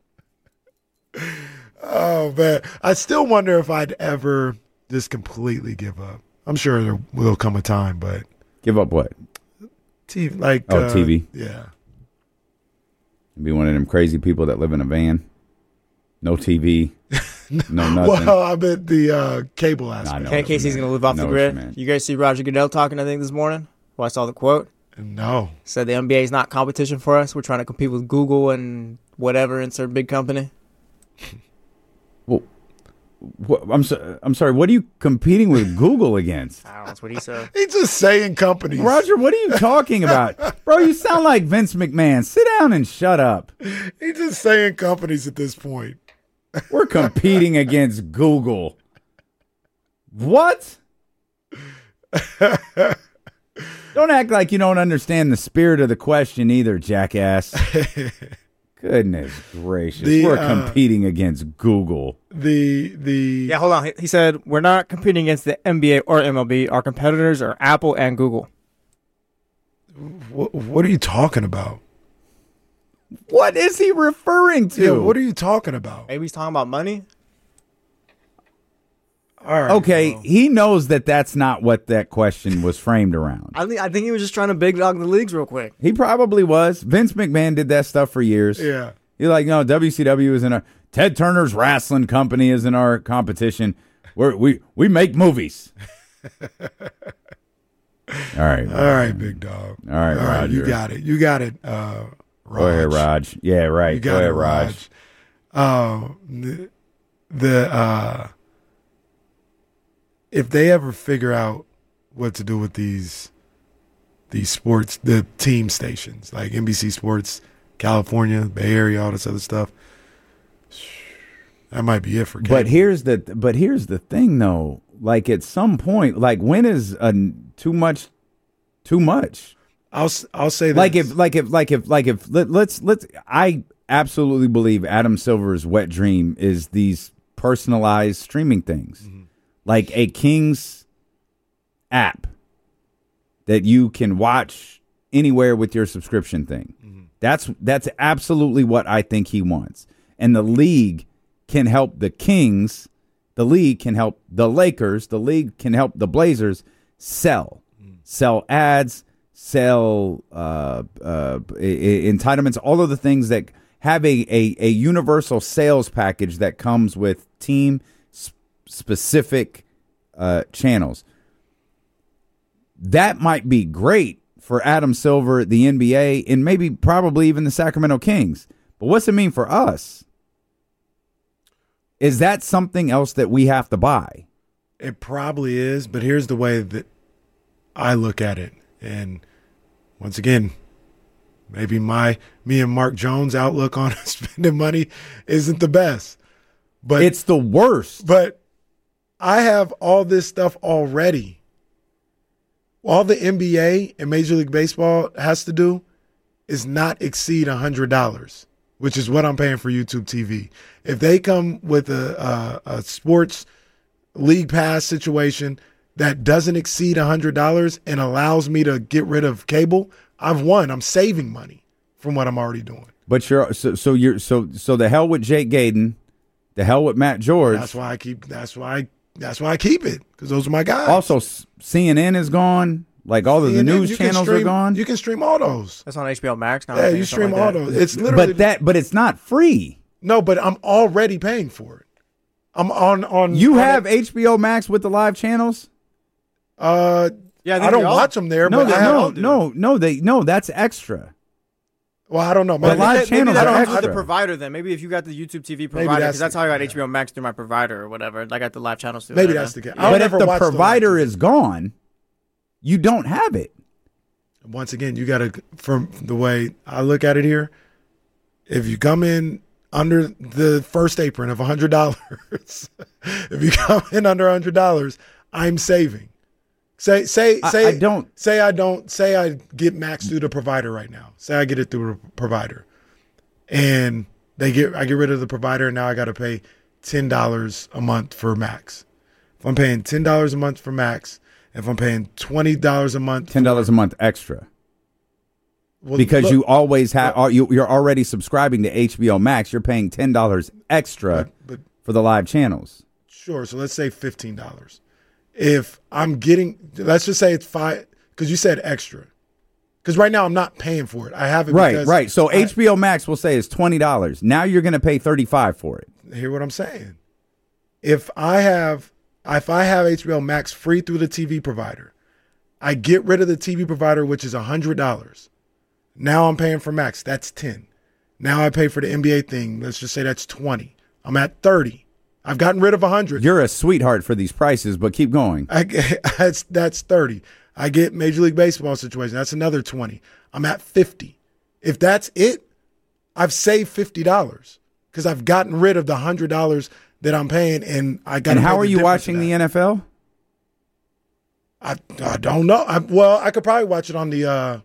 Oh, man. I still wonder if I'd ever just completely give up. I'm sure there will come a time, but Give up what? TV, TV. Yeah. Be one of them crazy people that live in a van. No TV. No nothing. Well, I meant the cable aspect. Okay, Casey's going to live off the grid. You guys see Roger Goodell talking, I think, this morning? Well, I saw the quote. No. Said the NBA is not competition for us. We're trying to compete with Google and whatever, insert big company. Well, I'm sorry. What are you competing with Google against? I don't know. That's what he said. He's just saying companies. Roger, what are you talking about? Bro, you sound like Vince McMahon. Sit down and shut up. He's just saying companies at this point. We're competing against Google. What? Don't act like you don't understand the spirit of the question either, jackass. Goodness gracious. We're competing against Google. Yeah, hold on. He said, we're not competing against the NBA or MLB. Our competitors are Apple and Google. What are you talking about? What is he referring to? Yeah, what are you talking about? Maybe he's talking about money? All right. Okay, bro. he knows that that's not what that question was framed around. I think he was just trying to big dog the leagues real quick. He probably was. Vince McMahon did that stuff for years. Yeah. He's like, no, WCW is in our Ted Turner's wrestling company is in our competition. We make movies. All right, big dog. All right, Roger. You got it. You got it. Raj. Go ahead, Raj. Yeah, right. You got Go ahead, it, Raj. If they ever figure out what to do with these sports, the team stations like NBC Sports, California, Bay Area, all this other stuff, that might be it for cable. But here's the thing though. Like at some point, like when is too much? I'll say this. Let's I absolutely believe Adam Silver's wet dream is these personalized streaming things. Mm-hmm. Like a Kings app that you can watch anywhere with your subscription thing. Mm-hmm. That's absolutely what I think he wants. And the league can help the Kings, the league can help the Lakers, the league can help the Blazers sell ads, sell entitlements, all of the things that have a universal sales package that comes with team specific channels. That might be great for Adam Silver, the NBA, and maybe probably even the Sacramento Kings. But what's it mean for us? Is that something else that we have to buy? It probably is, but here's the way that I look at it. And once again, maybe me and Mark Jones' outlook on spending money isn't the best. But it's the worst. But I have all this stuff already. All the NBA and Major League Baseball has to do is not exceed $100, which is what I'm paying for YouTube TV. If they come with a sports league pass situation that doesn't exceed $100 and allows me to get rid of cable, I've won. I'm saving money from what I'm already doing. But so the hell with Jake Gayden, the hell with Matt George. That's why I keep it, because those are my guys. Also, CNN is gone. Like all of the news channels are gone. You can stream all those. That's on HBO Max now. Yeah, you stream all those. It's literally but it's not free. No, but I'm already paying for it. I'm on. You have HBO Max with the live channels? Yeah, I don't watch them there. No, but that's extra. Well, I don't know. The live channels are extra. The provider then. Maybe if you got the YouTube TV provider, because that's how I got HBO Max through my provider or whatever. I got the live channels through. Maybe that's the case. But if the provider is gone, you don't have it. Once again, you got to, from the way I look at it here, if you come in under the first apron of $100, if you come in under $100, I'm saving. Say I get Max through the provider right now. Say I get it through a provider, and I get rid of the provider, and now I got to pay $10 a month for Max. If I'm paying $10 a month for Max, if I'm paying $20 a month, $10 a month extra, because you always have you're already subscribing to HBO Max, you're paying $10 extra for the live channels. Sure, so let's say $15. If I'm getting, let's just say it's $5, because you said extra. Because right now I'm not paying for it. I have it. Right. So HBO Max will say is $20. Now you're going to pay $35 for it. Hear what I'm saying? If I have HBO Max free through the TV provider, I get rid of the TV provider, which is $100. Now I'm paying for Max. That's $10. Now I pay for the NBA thing. Let's just say that's $20. I'm at $30. I've gotten rid of $100. You're a sweetheart for these prices, but keep going. That's $30. I get Major League Baseball situation. That's another $20. I'm at $50. If that's it, I've saved $50 because I've gotten rid of the $100 that I'm paying, and I got. And how are you watching the NFL? I don't know. I could probably watch it on the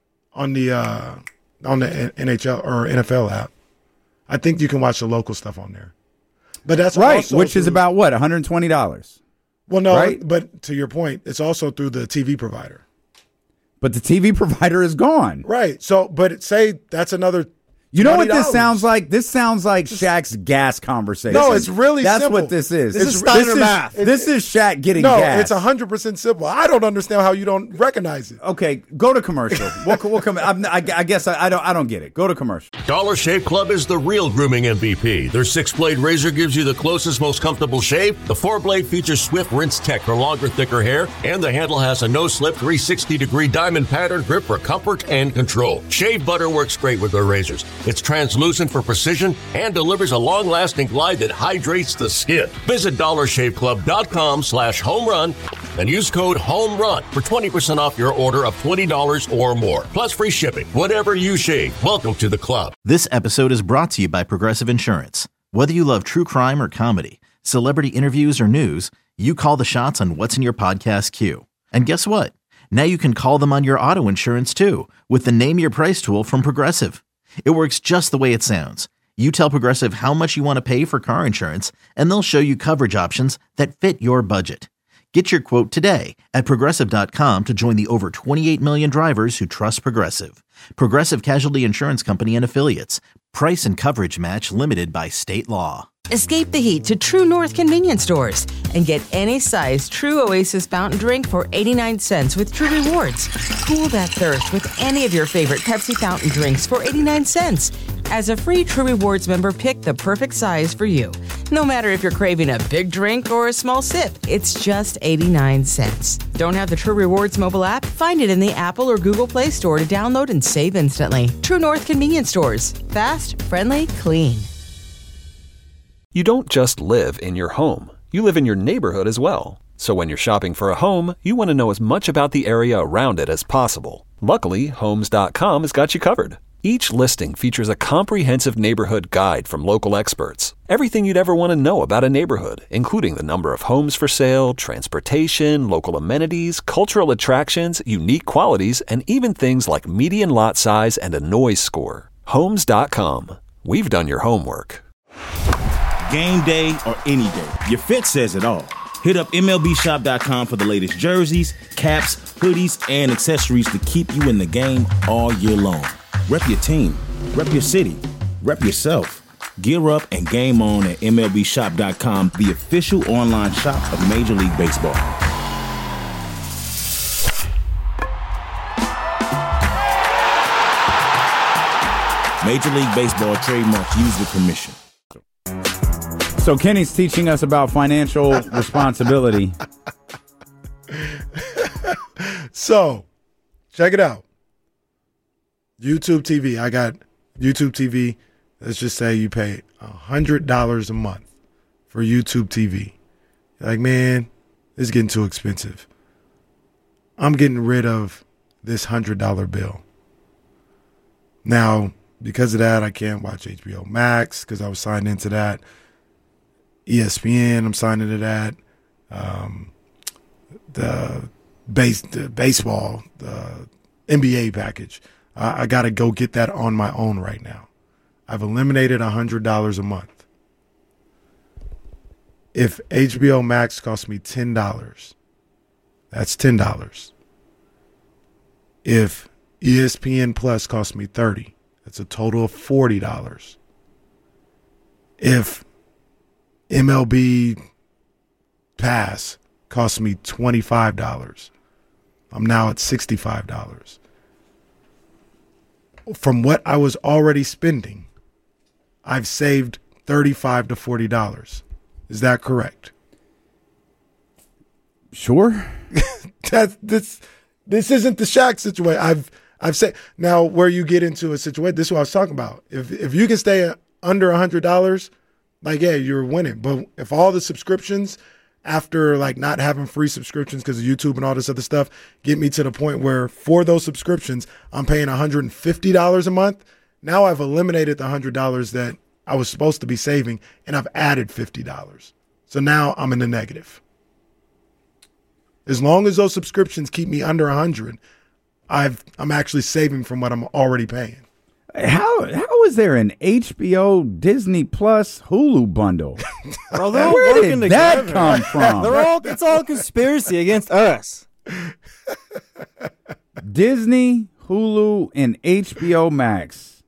NHL or NFL app. I think you can watch the local stuff on there. But that's right, which is about what, $120? Well, no, right? But to your point, it's also through the TV provider. But the TV provider is gone. Right. So, but say that's another. You know what this sounds like? This sounds like Shaq's gas conversation. No, it's really That's simple. What this is. This is Steiner math. This is Shaq getting No, gas. it's 100% simple. I don't understand how you don't recognize it. Okay, go to commercial. We'll come. I guess I don't get it. Go to commercial. Dollar Shave Club is the real grooming MVP. Their 6-blade razor gives you the closest, most comfortable shave. The 4-blade features Swift Rinse Tech for longer, thicker hair, and the handle has a no-slip 360-degree diamond pattern grip for comfort and control. Shave butter works great with their razors. It's translucent for precision and delivers a long-lasting glide that hydrates the skin. Visit DollarShaveClub.com/homerun and use code HOMERUN for 20% off your order of $20 or more. Plus free shipping. Whatever you shave, welcome to the club. This episode is brought to you by Progressive Insurance. Whether you love true crime or comedy, celebrity interviews or news, you call the shots on what's in your podcast queue. And guess what? Now you can call them on your auto insurance too with the Name Your Price tool from Progressive. It works just the way it sounds. You tell Progressive how much you want to pay for car insurance, and they'll show you coverage options that fit your budget. Get your quote today at Progressive.com to join the over 28 million drivers who trust Progressive. Progressive Casualty Insurance Company and Affiliates. Price and coverage match limited by state law. Escape the heat to True North convenience stores and get any size True Oasis fountain drink for 89 cents with True Rewards. Cool that thirst with any of your favorite Pepsi fountain drinks for 89 cents. As a free True Rewards member, pick the perfect size for you. No matter if you're craving a big drink or a small sip, it's just 89 cents. Don't have the True Rewards mobile app? Find it in the Apple or Google Play Store to download and save instantly. True North Convenience Stores. Fast, friendly, clean. You don't just live in your home. You live in your neighborhood as well. So when you're shopping for a home, you want to know as much about the area around it as possible. Luckily, Homes.com has got you covered. Each listing features a comprehensive neighborhood guide from local experts. Everything you'd ever want to know about a neighborhood, including the number of homes for sale, transportation, local amenities, cultural attractions, unique qualities, and even things like median lot size and a noise score. Homes.com. We've done your homework. Game day or any day, your fit says it all. Hit up MLBshop.com for the latest jerseys, caps, hoodies, and accessories to keep you in the game all year long. Rep your team, rep your city, rep yourself. Gear up and game on at MLBshop.com, the official online shop of Major League Baseball. Major League Baseball trademarks used with permission. So Kenny's teaching us about financial responsibility. So, check it out. YouTube TV. I got YouTube TV. Let's just say you pay $100 a month for YouTube TV. You're like, man, this is getting too expensive. I'm getting rid of this $100 bill. Now, because of that, I can't watch HBO Max because I was signed into that. ESPN, I'm signed into that. The baseball, the NBA package. I got to go get that on my own right now. I've eliminated $100 a month. If HBO Max costs me $10, that's $10. If ESPN Plus costs me $30, that's a total of $40. If MLB Pass costs me $25, I'm now at $65. From what I was already spending, I've saved $35 to $40. Is that correct? Sure. This isn't the Shaq situation. I've said now where you get into a situation. This is what I was talking about. If you can stay under $100, like yeah, you're winning. But if all the subscriptions after like not having free subscriptions because of YouTube and all this other stuff get me to the point where for those subscriptions I'm paying $150 a month. Now I've eliminated the $100 that I was supposed to be saving and I've added $50. So now I'm in the negative. As long as those subscriptions keep me under 100, I'm actually saving from what I'm already paying. How is there an HBO, Disney Plus, Hulu bundle? Bro, they're all Where working did that together. come from? It's all conspiracy against us. Disney, Hulu, and HBO Max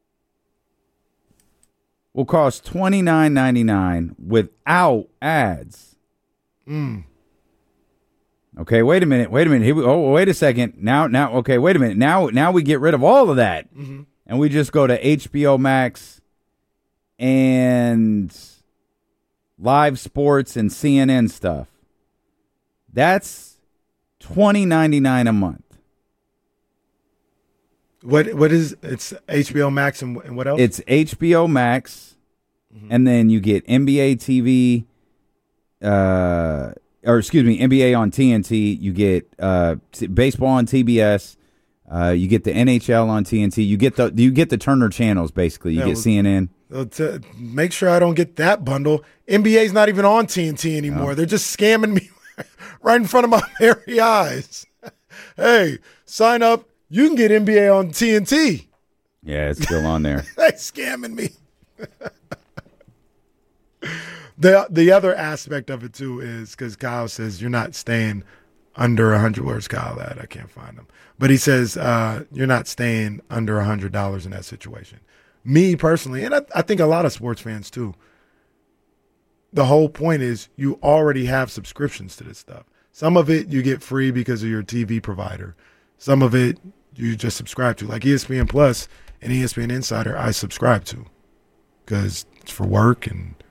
will cost $29.99 without ads. Okay, wait a minute. Here wait a second. Now, okay, wait a minute. Now we get rid of all of that, and we just go to HBO Max and live sports and CNN stuff. That's $20.99 a month. What is it's HBO Max and what else? It's HBO Max, and then you get NBA TV, NBA on TNT. You get baseball on TBS. You get the NHL on TNT. You get the Turner channels basically. You get CNN. Make sure I don't get that bundle. NBA's not even on TNT anymore. They're just scamming me right in front of my very eyes. Hey, sign up. You can get NBA on TNT. Yeah, it's still on there. They scamming me. The other aspect of it too is because Kyle says you're not staying under 100. Where's Kyle at? I can't find him. But he says you're not staying under $100 in that situation. Me personally, and I think a lot of sports fans too. The whole point is you already have subscriptions to this stuff. Some of it you get free because of your TV provider. Some of it you just subscribe to, like ESPN Plus and ESPN Insider. I subscribe to because it's for work and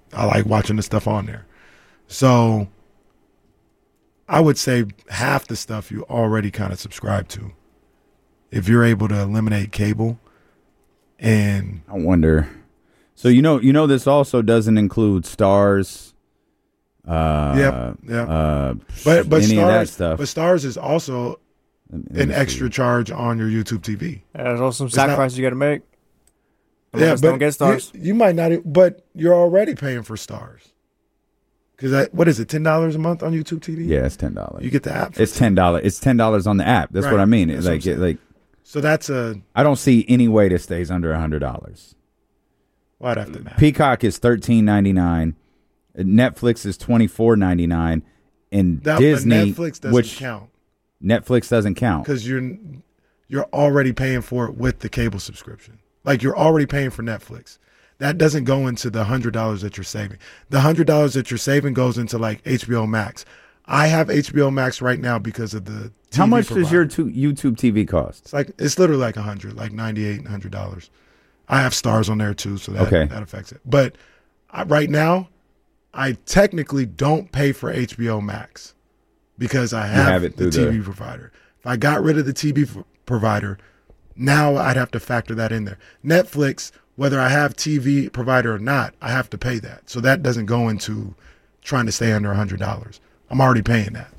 I like watching the stuff on there. So I would say half the stuff you already kind of subscribe to. If you're able to eliminate cable, and I wonder. So you know this also doesn't include Stars. But any Stars, of that stuff. But Stars is also an extra charge on your YouTube TV. There's also some sacrifices you got to make. But don't get Stars. You might not, but you're already paying for Stars. Because what is it, $10 a month on YouTube TV? Yeah, it's $10. You get the app. It's $10. It's $10 on the app. That's what I mean. That's like. So that's I don't see any way this stays under $100. Well, I'd have to match. Peacock is $13.99. Netflix is $24.99, and Disney, Netflix doesn't count. Netflix doesn't count because you're already paying for it with the cable subscription. Like you're already paying for Netflix. That doesn't go into the $100 that you're saving. The $100 that you're saving goes into like HBO Max. I have HBO Max right now because of the TV How much provider. does your YouTube TV cost? It's literally like $100, like $98, $100. I have Stars on there too, so that affects it. But right now, I technically don't pay for HBO Max because I have the TV provider. If I got rid of the TV provider, now I'd have to factor that in there. Netflix, whether I have TV provider or not, I have to pay that. So that doesn't go into trying to stay under $100. I'm already paying that.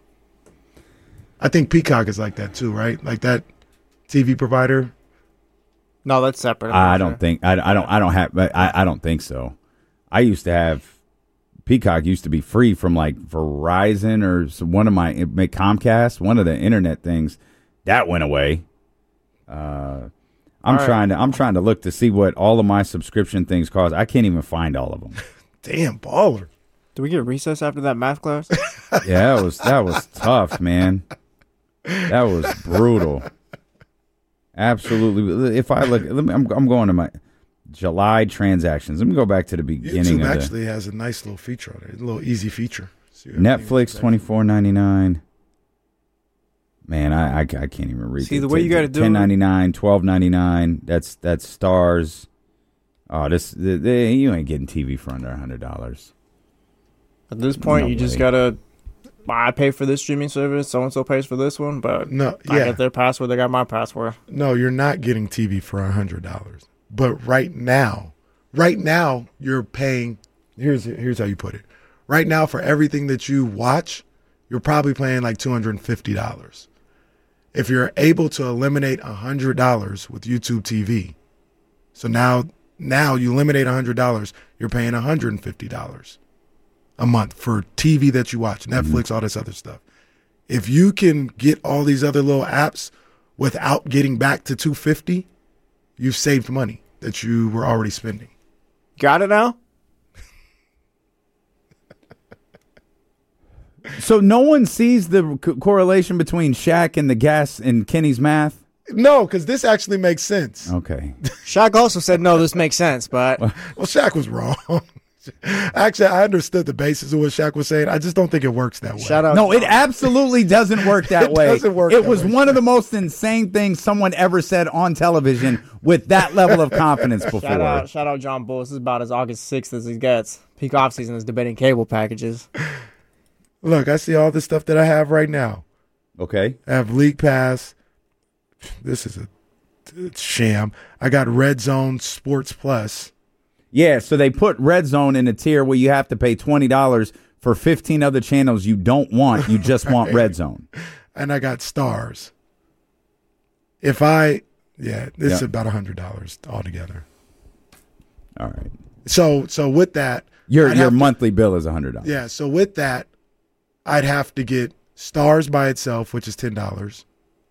I think Peacock is like that too, right? Like that TV provider. No, that's separate. I don't think I don't think so. I used to have Peacock used to be free from like Verizon or one of my Comcast, one of the internet things that went away. I'm trying to look to see what all of my subscription things cost. I can't even find all of them. Damn, baller. Did we get recess after that math class? Yeah, that was tough, man. That was brutal. Absolutely. If I look, I'm going to my July transactions. Let me go back to the beginning. YouTube actually has a nice little feature on it, a little easy feature. Netflix $24.99. Man, I can't even read. See, the way you got to do $10.99, $12.99. That's Stars. Oh, you ain't getting TV for under $100. At this point, you just gotta. I pay for this streaming service. So and so pays for this one, but I get their password. They got my password. No, you're not getting TV for $100. But right now you're paying. Here's how you put it. Right now, for everything that you watch, you're probably paying like $250. If you're able to eliminate $100 with YouTube TV, so now you eliminate $100, you're paying $150 a month for TV that you watch, Netflix, all this other stuff. If you can get all these other little apps without getting back to $250, you've saved money that you were already spending. Got it now? So no one sees the correlation between Shaq and the gas and Kenny's math? No, because this actually makes sense. Okay. Shaq also said, no, this makes sense, but... Well, Shaq was wrong. Actually, I understood the basis of what Shaq was saying. I just don't think it works that way. Shout out. No, it absolutely doesn't work that way. It doesn't work It that was way. one of the most insane things someone ever said on television with that level of confidence before. Shout out John Bull. This is about as August 6th as he gets. Peak offseason is debating cable packages. Look, I see all the stuff that I have right now. Okay. I have League Pass. This is a sham. I got Red Zone Sports Plus. Yeah, so they put Red Zone in a tier where you have to pay $20 for 15 other channels you don't want. You just want Red Zone. And I got Stars. This is about $100 altogether. All right. So with that, your monthly bill is $100. Yeah, so with that, I'd have to get Stars by itself, which is $10.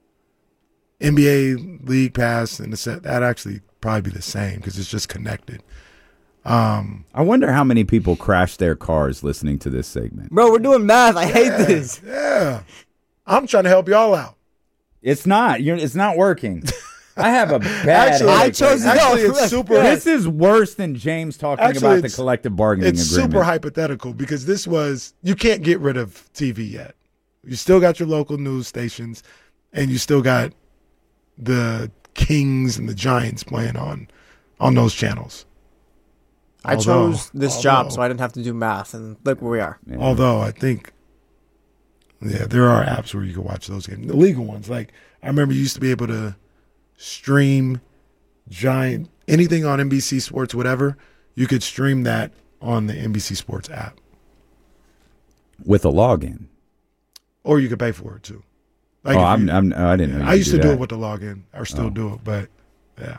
NBA League Pass and that actually probably be the same because it's just connected. I wonder how many people crash their cars listening to this segment. Bro, we're doing math. I hate this. Yeah. I'm trying to help y'all out. It's not. It's not working. I have a bad Actually, headache. I chose to Actually, go. it's super. This is worse than James talking about the collective bargaining It's agreement. super hypothetical because you can't get rid of TV yet. You still got your local news stations, and you still got the Kings and the Giants playing on those channels. I chose this job so I didn't have to do math, and look where we are. Yeah. Although I think, there are apps where you can watch those games. The legal ones. Like, I remember you used to be able to stream anything on NBC Sports, whatever. You could stream that on the NBC Sports app. With a login. Or you could pay for it, too. Like I didn't know. I used to do that. it with the login. I still do it, but, yeah.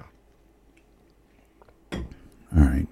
All right.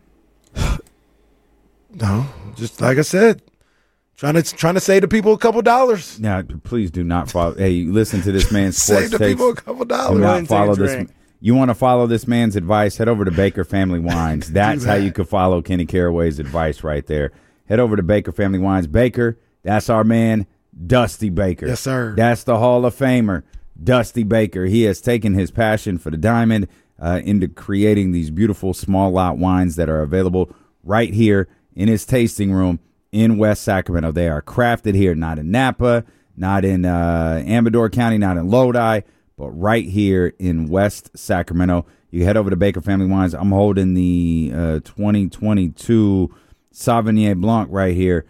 No, just like I said, trying to save the people a couple dollars. Now, please do not follow. Hey, listen to this man's sports Save the takes. people a couple Do dollars. not follow this. You want to follow this man's advice? Head over to Baker Family Wines. That's how you can follow Kenny Caraway's advice right there. Head over to Baker Family Wines. Baker, that's our man, Dusty Baker. Yes, sir. That's the Hall of Famer, Dusty Baker. He has taken his passion for the diamond into creating these beautiful small lot wines that are available right here in his tasting room in West Sacramento. They are crafted here, not in Napa, not in Amador County, not in Lodi, but right here in West Sacramento. You head over to Baker Family Wines. I'm holding the 2022 Sauvignon Blanc right here.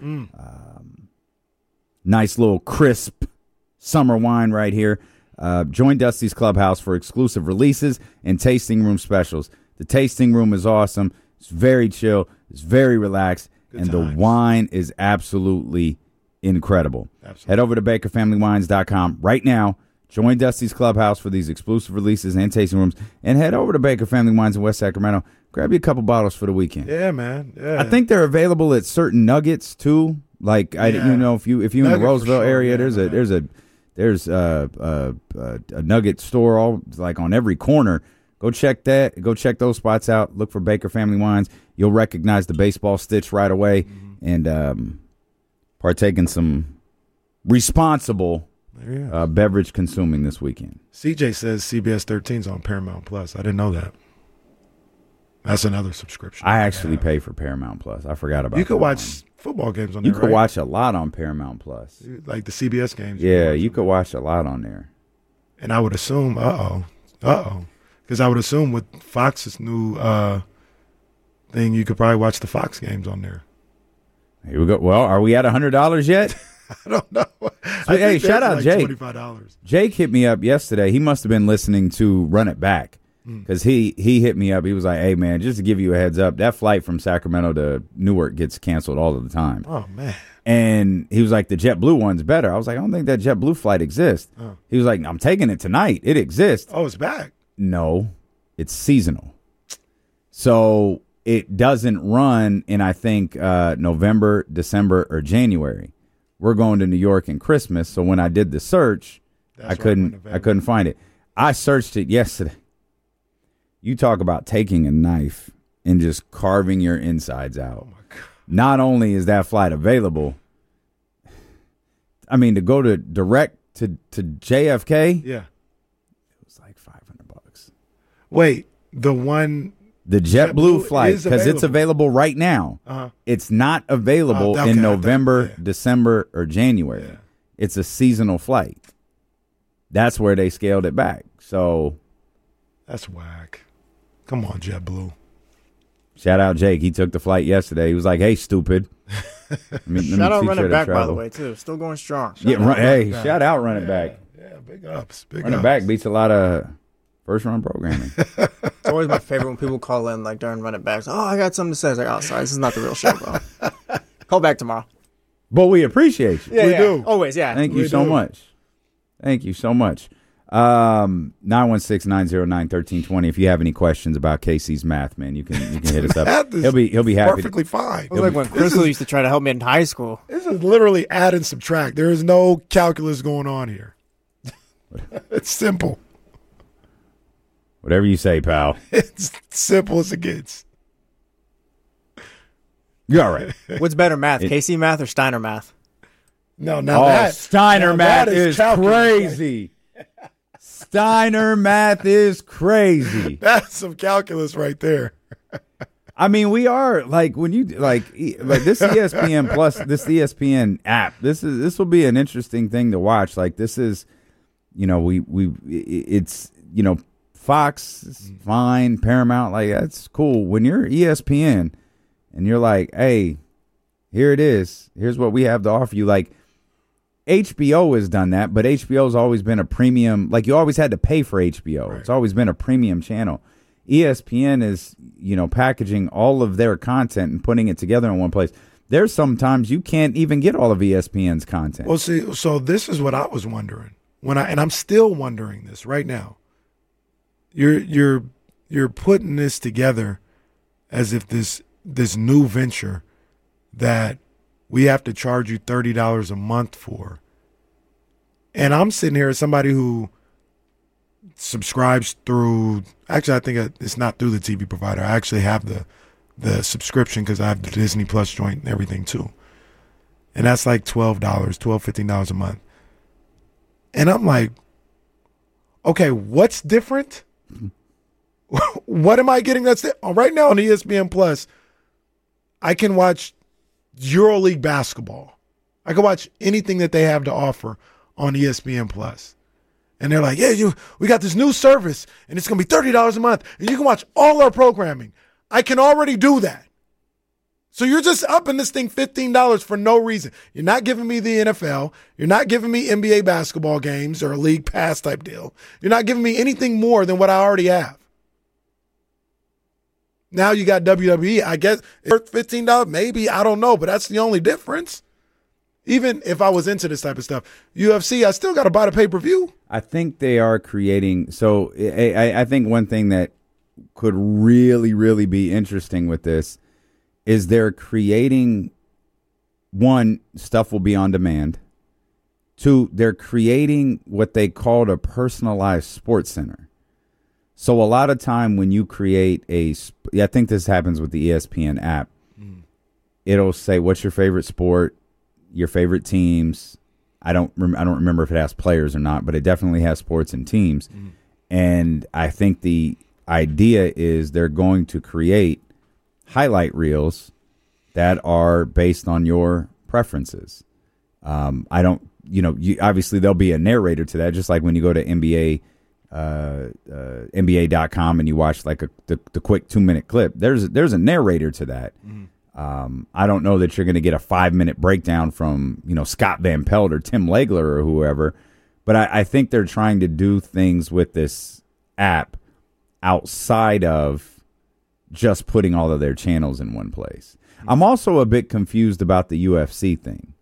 Nice little crisp summer wine right here. Join Dusty's Clubhouse for exclusive releases and tasting room specials. The tasting room is awesome. It's very chill. It's very relaxed. And the wine is absolutely incredible. Absolutely. Head over to BakerFamilyWines.com right now. Join Dusty's Clubhouse for these exclusive releases and tasting rooms. And head over to Baker Family Wines in West Sacramento. Grab you a couple bottles for the weekend. Yeah, man. Yeah. I think they're available at certain Nuggets too. Like if you in the Roseville area, there's a Nugget store all like on every corner. Go check that. Go check those spots out. Look for Baker Family Wines. You'll recognize the baseball stitch right away, and partake in some responsible beverage consuming this weekend. CJ says CBS 13's on Paramount Plus. I didn't know that. That's another subscription. I actually pay for Paramount Plus. I forgot about. You could that watch football games on there. You could watch a lot on Paramount Plus. Like the CBS games. Yeah, you could watch a lot on there. And I would assume, because I would assume with Fox's new thing, you could probably watch the Fox games on there. Here we go. Well, are we at $100 yet? I don't know. Hey, shout out like Jake. $25. Jake hit me up yesterday. He must have been listening to Run It Back because he hit me up. He was like, "Hey man, just to give you a heads up, that flight from Sacramento to Newark gets canceled all of the time." Oh man. And he was like, "The JetBlue one's better." I was like, "I don't think that JetBlue flight exists." He was like, "I'm taking it tonight. It exists." Oh, it's back. No, it's seasonal. So it doesn't run in, I think, November, December, or January. We're going to New York in Christmas. So when I did the search, I couldn't find it. I searched it yesterday. You talk about taking a knife and just carving your insides out. Oh my God. Not only is that flight available, I mean, to go to direct to JFK, Yeah. it was like $500. Wait, the JetBlue JetBlue flight, is because it's available right now. It's not available in November, December, or January. Yeah. It's a seasonal flight. That's where they scaled it back. So that's whack. Come on, JetBlue. shout out Jake. He took the flight yesterday. He was like, "Hey, stupid." Shout out Run It Back, by the way, too. Still going strong. Shout out Run It Back. Yeah, big ups. Run It Back beats a lot of first-run programming. It's always my favorite when people call in like during Run It Back. Oh, I got something to say. I was like, oh, sorry, this is not the real show, bro. Call back tomorrow. But we appreciate you. Yeah, We do. Always, yeah. Thank you so much. Thank you so much. 916-909-1320. If you have any questions about Casey's math, man, you can hit us up. Math is He'll be happy. perfectly fine. It was like when Crystal used to try to help me in high school. This is literally add and subtract. There is no calculus going on here. It's simple. Whatever you say, pal. It's simple as it gets. You're all right. What's better math, Casey math or Steiner math? No, that Steiner now math that is calculus. crazy. Steiner math is crazy. That's some calculus right there. I mean, we are like when you like this ESPN Plus, this ESPN app. This will be an interesting thing to watch. Like this is, it's Fox is fine, Paramount, like that's cool. When you're ESPN and you're like, hey, here it is. Here's what we have to offer you. Like HBO has done that, but HBO's always been a premium. Like you always had to pay for HBO. Right. It's always been a premium channel. ESPN is, packaging all of their content and putting it together in one place. There's sometimes you can't even get all of ESPN's content. Well, see, so this is what I was wondering and I'm still wondering this right now. You're putting this together as if this new venture that we have to charge you $30 a month for. And I'm sitting here as somebody who subscribes through, actually I think it's not through the TV provider. I actually have the subscription because I have the Disney Plus joint and everything too. And that's like $15 a month. And I'm like, okay, what's different? What am I getting that's right now on ESPN Plus? I can watch EuroLeague basketball. I can watch anything that they have to offer on ESPN Plus. And they're like, yeah, we got this new service and it's going to be $30 a month and you can watch all our programming. I can already do that. So you're just upping this thing $15 for no reason. You're not giving me the NFL. You're not giving me NBA basketball games or a league pass type deal. You're not giving me anything more than what I already have. Now you got WWE. I guess it's $15, maybe. I don't know, but that's the only difference. Even if I was into this type of stuff, UFC, I still got to buy the pay-per-view. I think they are creating. So I think one thing that could really, really be interesting with this is they're creating, one, stuff will be on demand. Two, they're creating what they called a personalized sports center. So a lot of time when you create I think this happens with the ESPN app, it'll say, what's your favorite sport, your favorite teams. I don't remember if it has players or not, but it definitely has sports and teams. And I think the idea is they're going to create highlight reels that are based on your preferences. Obviously there'll be a narrator to that, just like when you go to NBA.com and you watch like the quick 2-minute clip. There's a narrator to that. I don't know that you're going to get a 5-minute breakdown from Scott Van Pelt or Tim Legler or whoever, but I think they're trying to do things with this app outside of just putting all of their channels in one place. I'm also a bit confused about the UFC thing.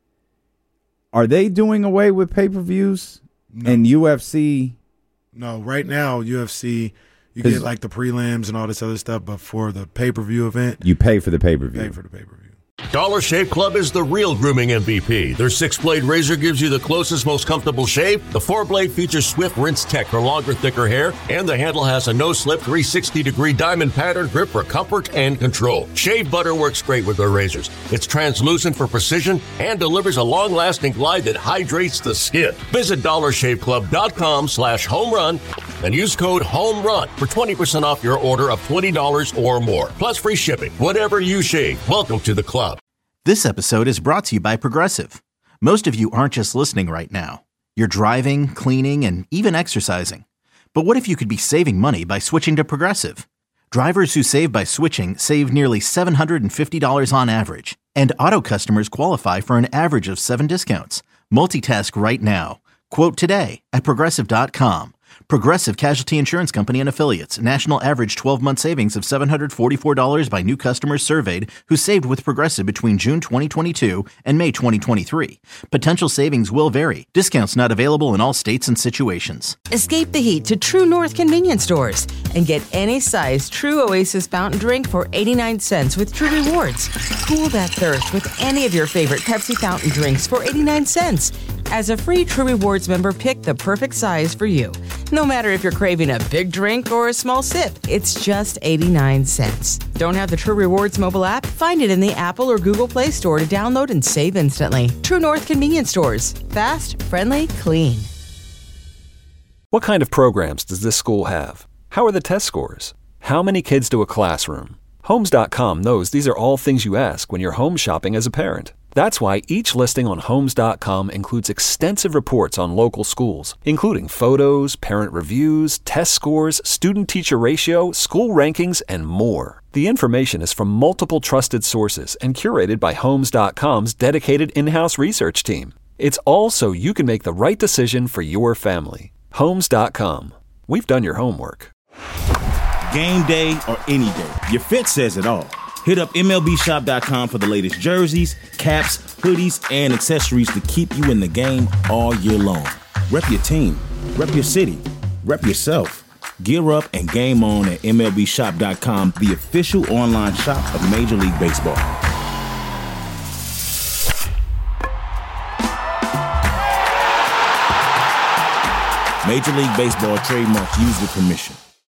Are they doing away with pay-per-views? No. And UFC? No, right now UFC, you get like the prelims and all this other stuff, but for the pay-per-view event, you pay for the pay-per-view. Pay for the pay-per-view. Dollar Shave Club is the real grooming MVP. Their 6-blade razor gives you the closest, most comfortable shave. The 4-blade features Swift Rinse Tech for longer, thicker hair, and the handle has a no-slip 360-degree diamond pattern grip for comfort and control. Shave butter works great with their razors. It's translucent for precision and delivers a long-lasting glide that hydrates the skin. Visit DollarShaveClub.com/homerun and use code HOMERUN for 20% off your order of $20 or more, plus free shipping. Whatever you shave, welcome to the club. This episode is brought to you by Progressive. Most of you aren't just listening right now. You're driving, cleaning, and even exercising. But what if you could be saving money by switching to Progressive? Drivers who save by switching save nearly $750 on average. And auto customers qualify for an average of 7 discounts. Multitask right now. Quote today at Progressive.com. Progressive Casualty Insurance Company and Affiliates. National average 12-month savings of $744 by new customers surveyed who saved with Progressive between June 2022 and May 2023. Potential savings will vary. Discounts not available in all states and situations. Escape the heat to True North convenience stores and get any size True Oasis fountain drink for 89 cents with True Rewards. Cool that thirst with any of your favorite Pepsi fountain drinks for 89 cents. As a free True Rewards member, pick the perfect size for you. No matter if you're craving a big drink or a small sip, it's just 89 cents. Don't have the True Rewards mobile app? Find it in the Apple or Google Play Store to download and save instantly. True North convenience stores. Fast, friendly, clean. What kind of programs does this school have? How are the test scores? How many kids to a classroom? Homes.com knows these are all things you ask when you're home shopping as a parent. That's why each listing on Homes.com includes extensive reports on local schools, including photos, parent reviews, test scores, student-teacher ratio, school rankings, and more. The information is from multiple trusted sources and curated by Homes.com's dedicated in-house research team. It's all so you can make the right decision for your family. Homes.com. We've done your homework. Game day or any day, your fit says it all. Hit up MLBshop.com for the latest jerseys, caps, hoodies, and accessories to keep you in the game all year long. Rep your team, rep your city, rep yourself. Gear up and game on at MLBshop.com, the official online shop of Major League Baseball. Major League Baseball trademarks used with permission.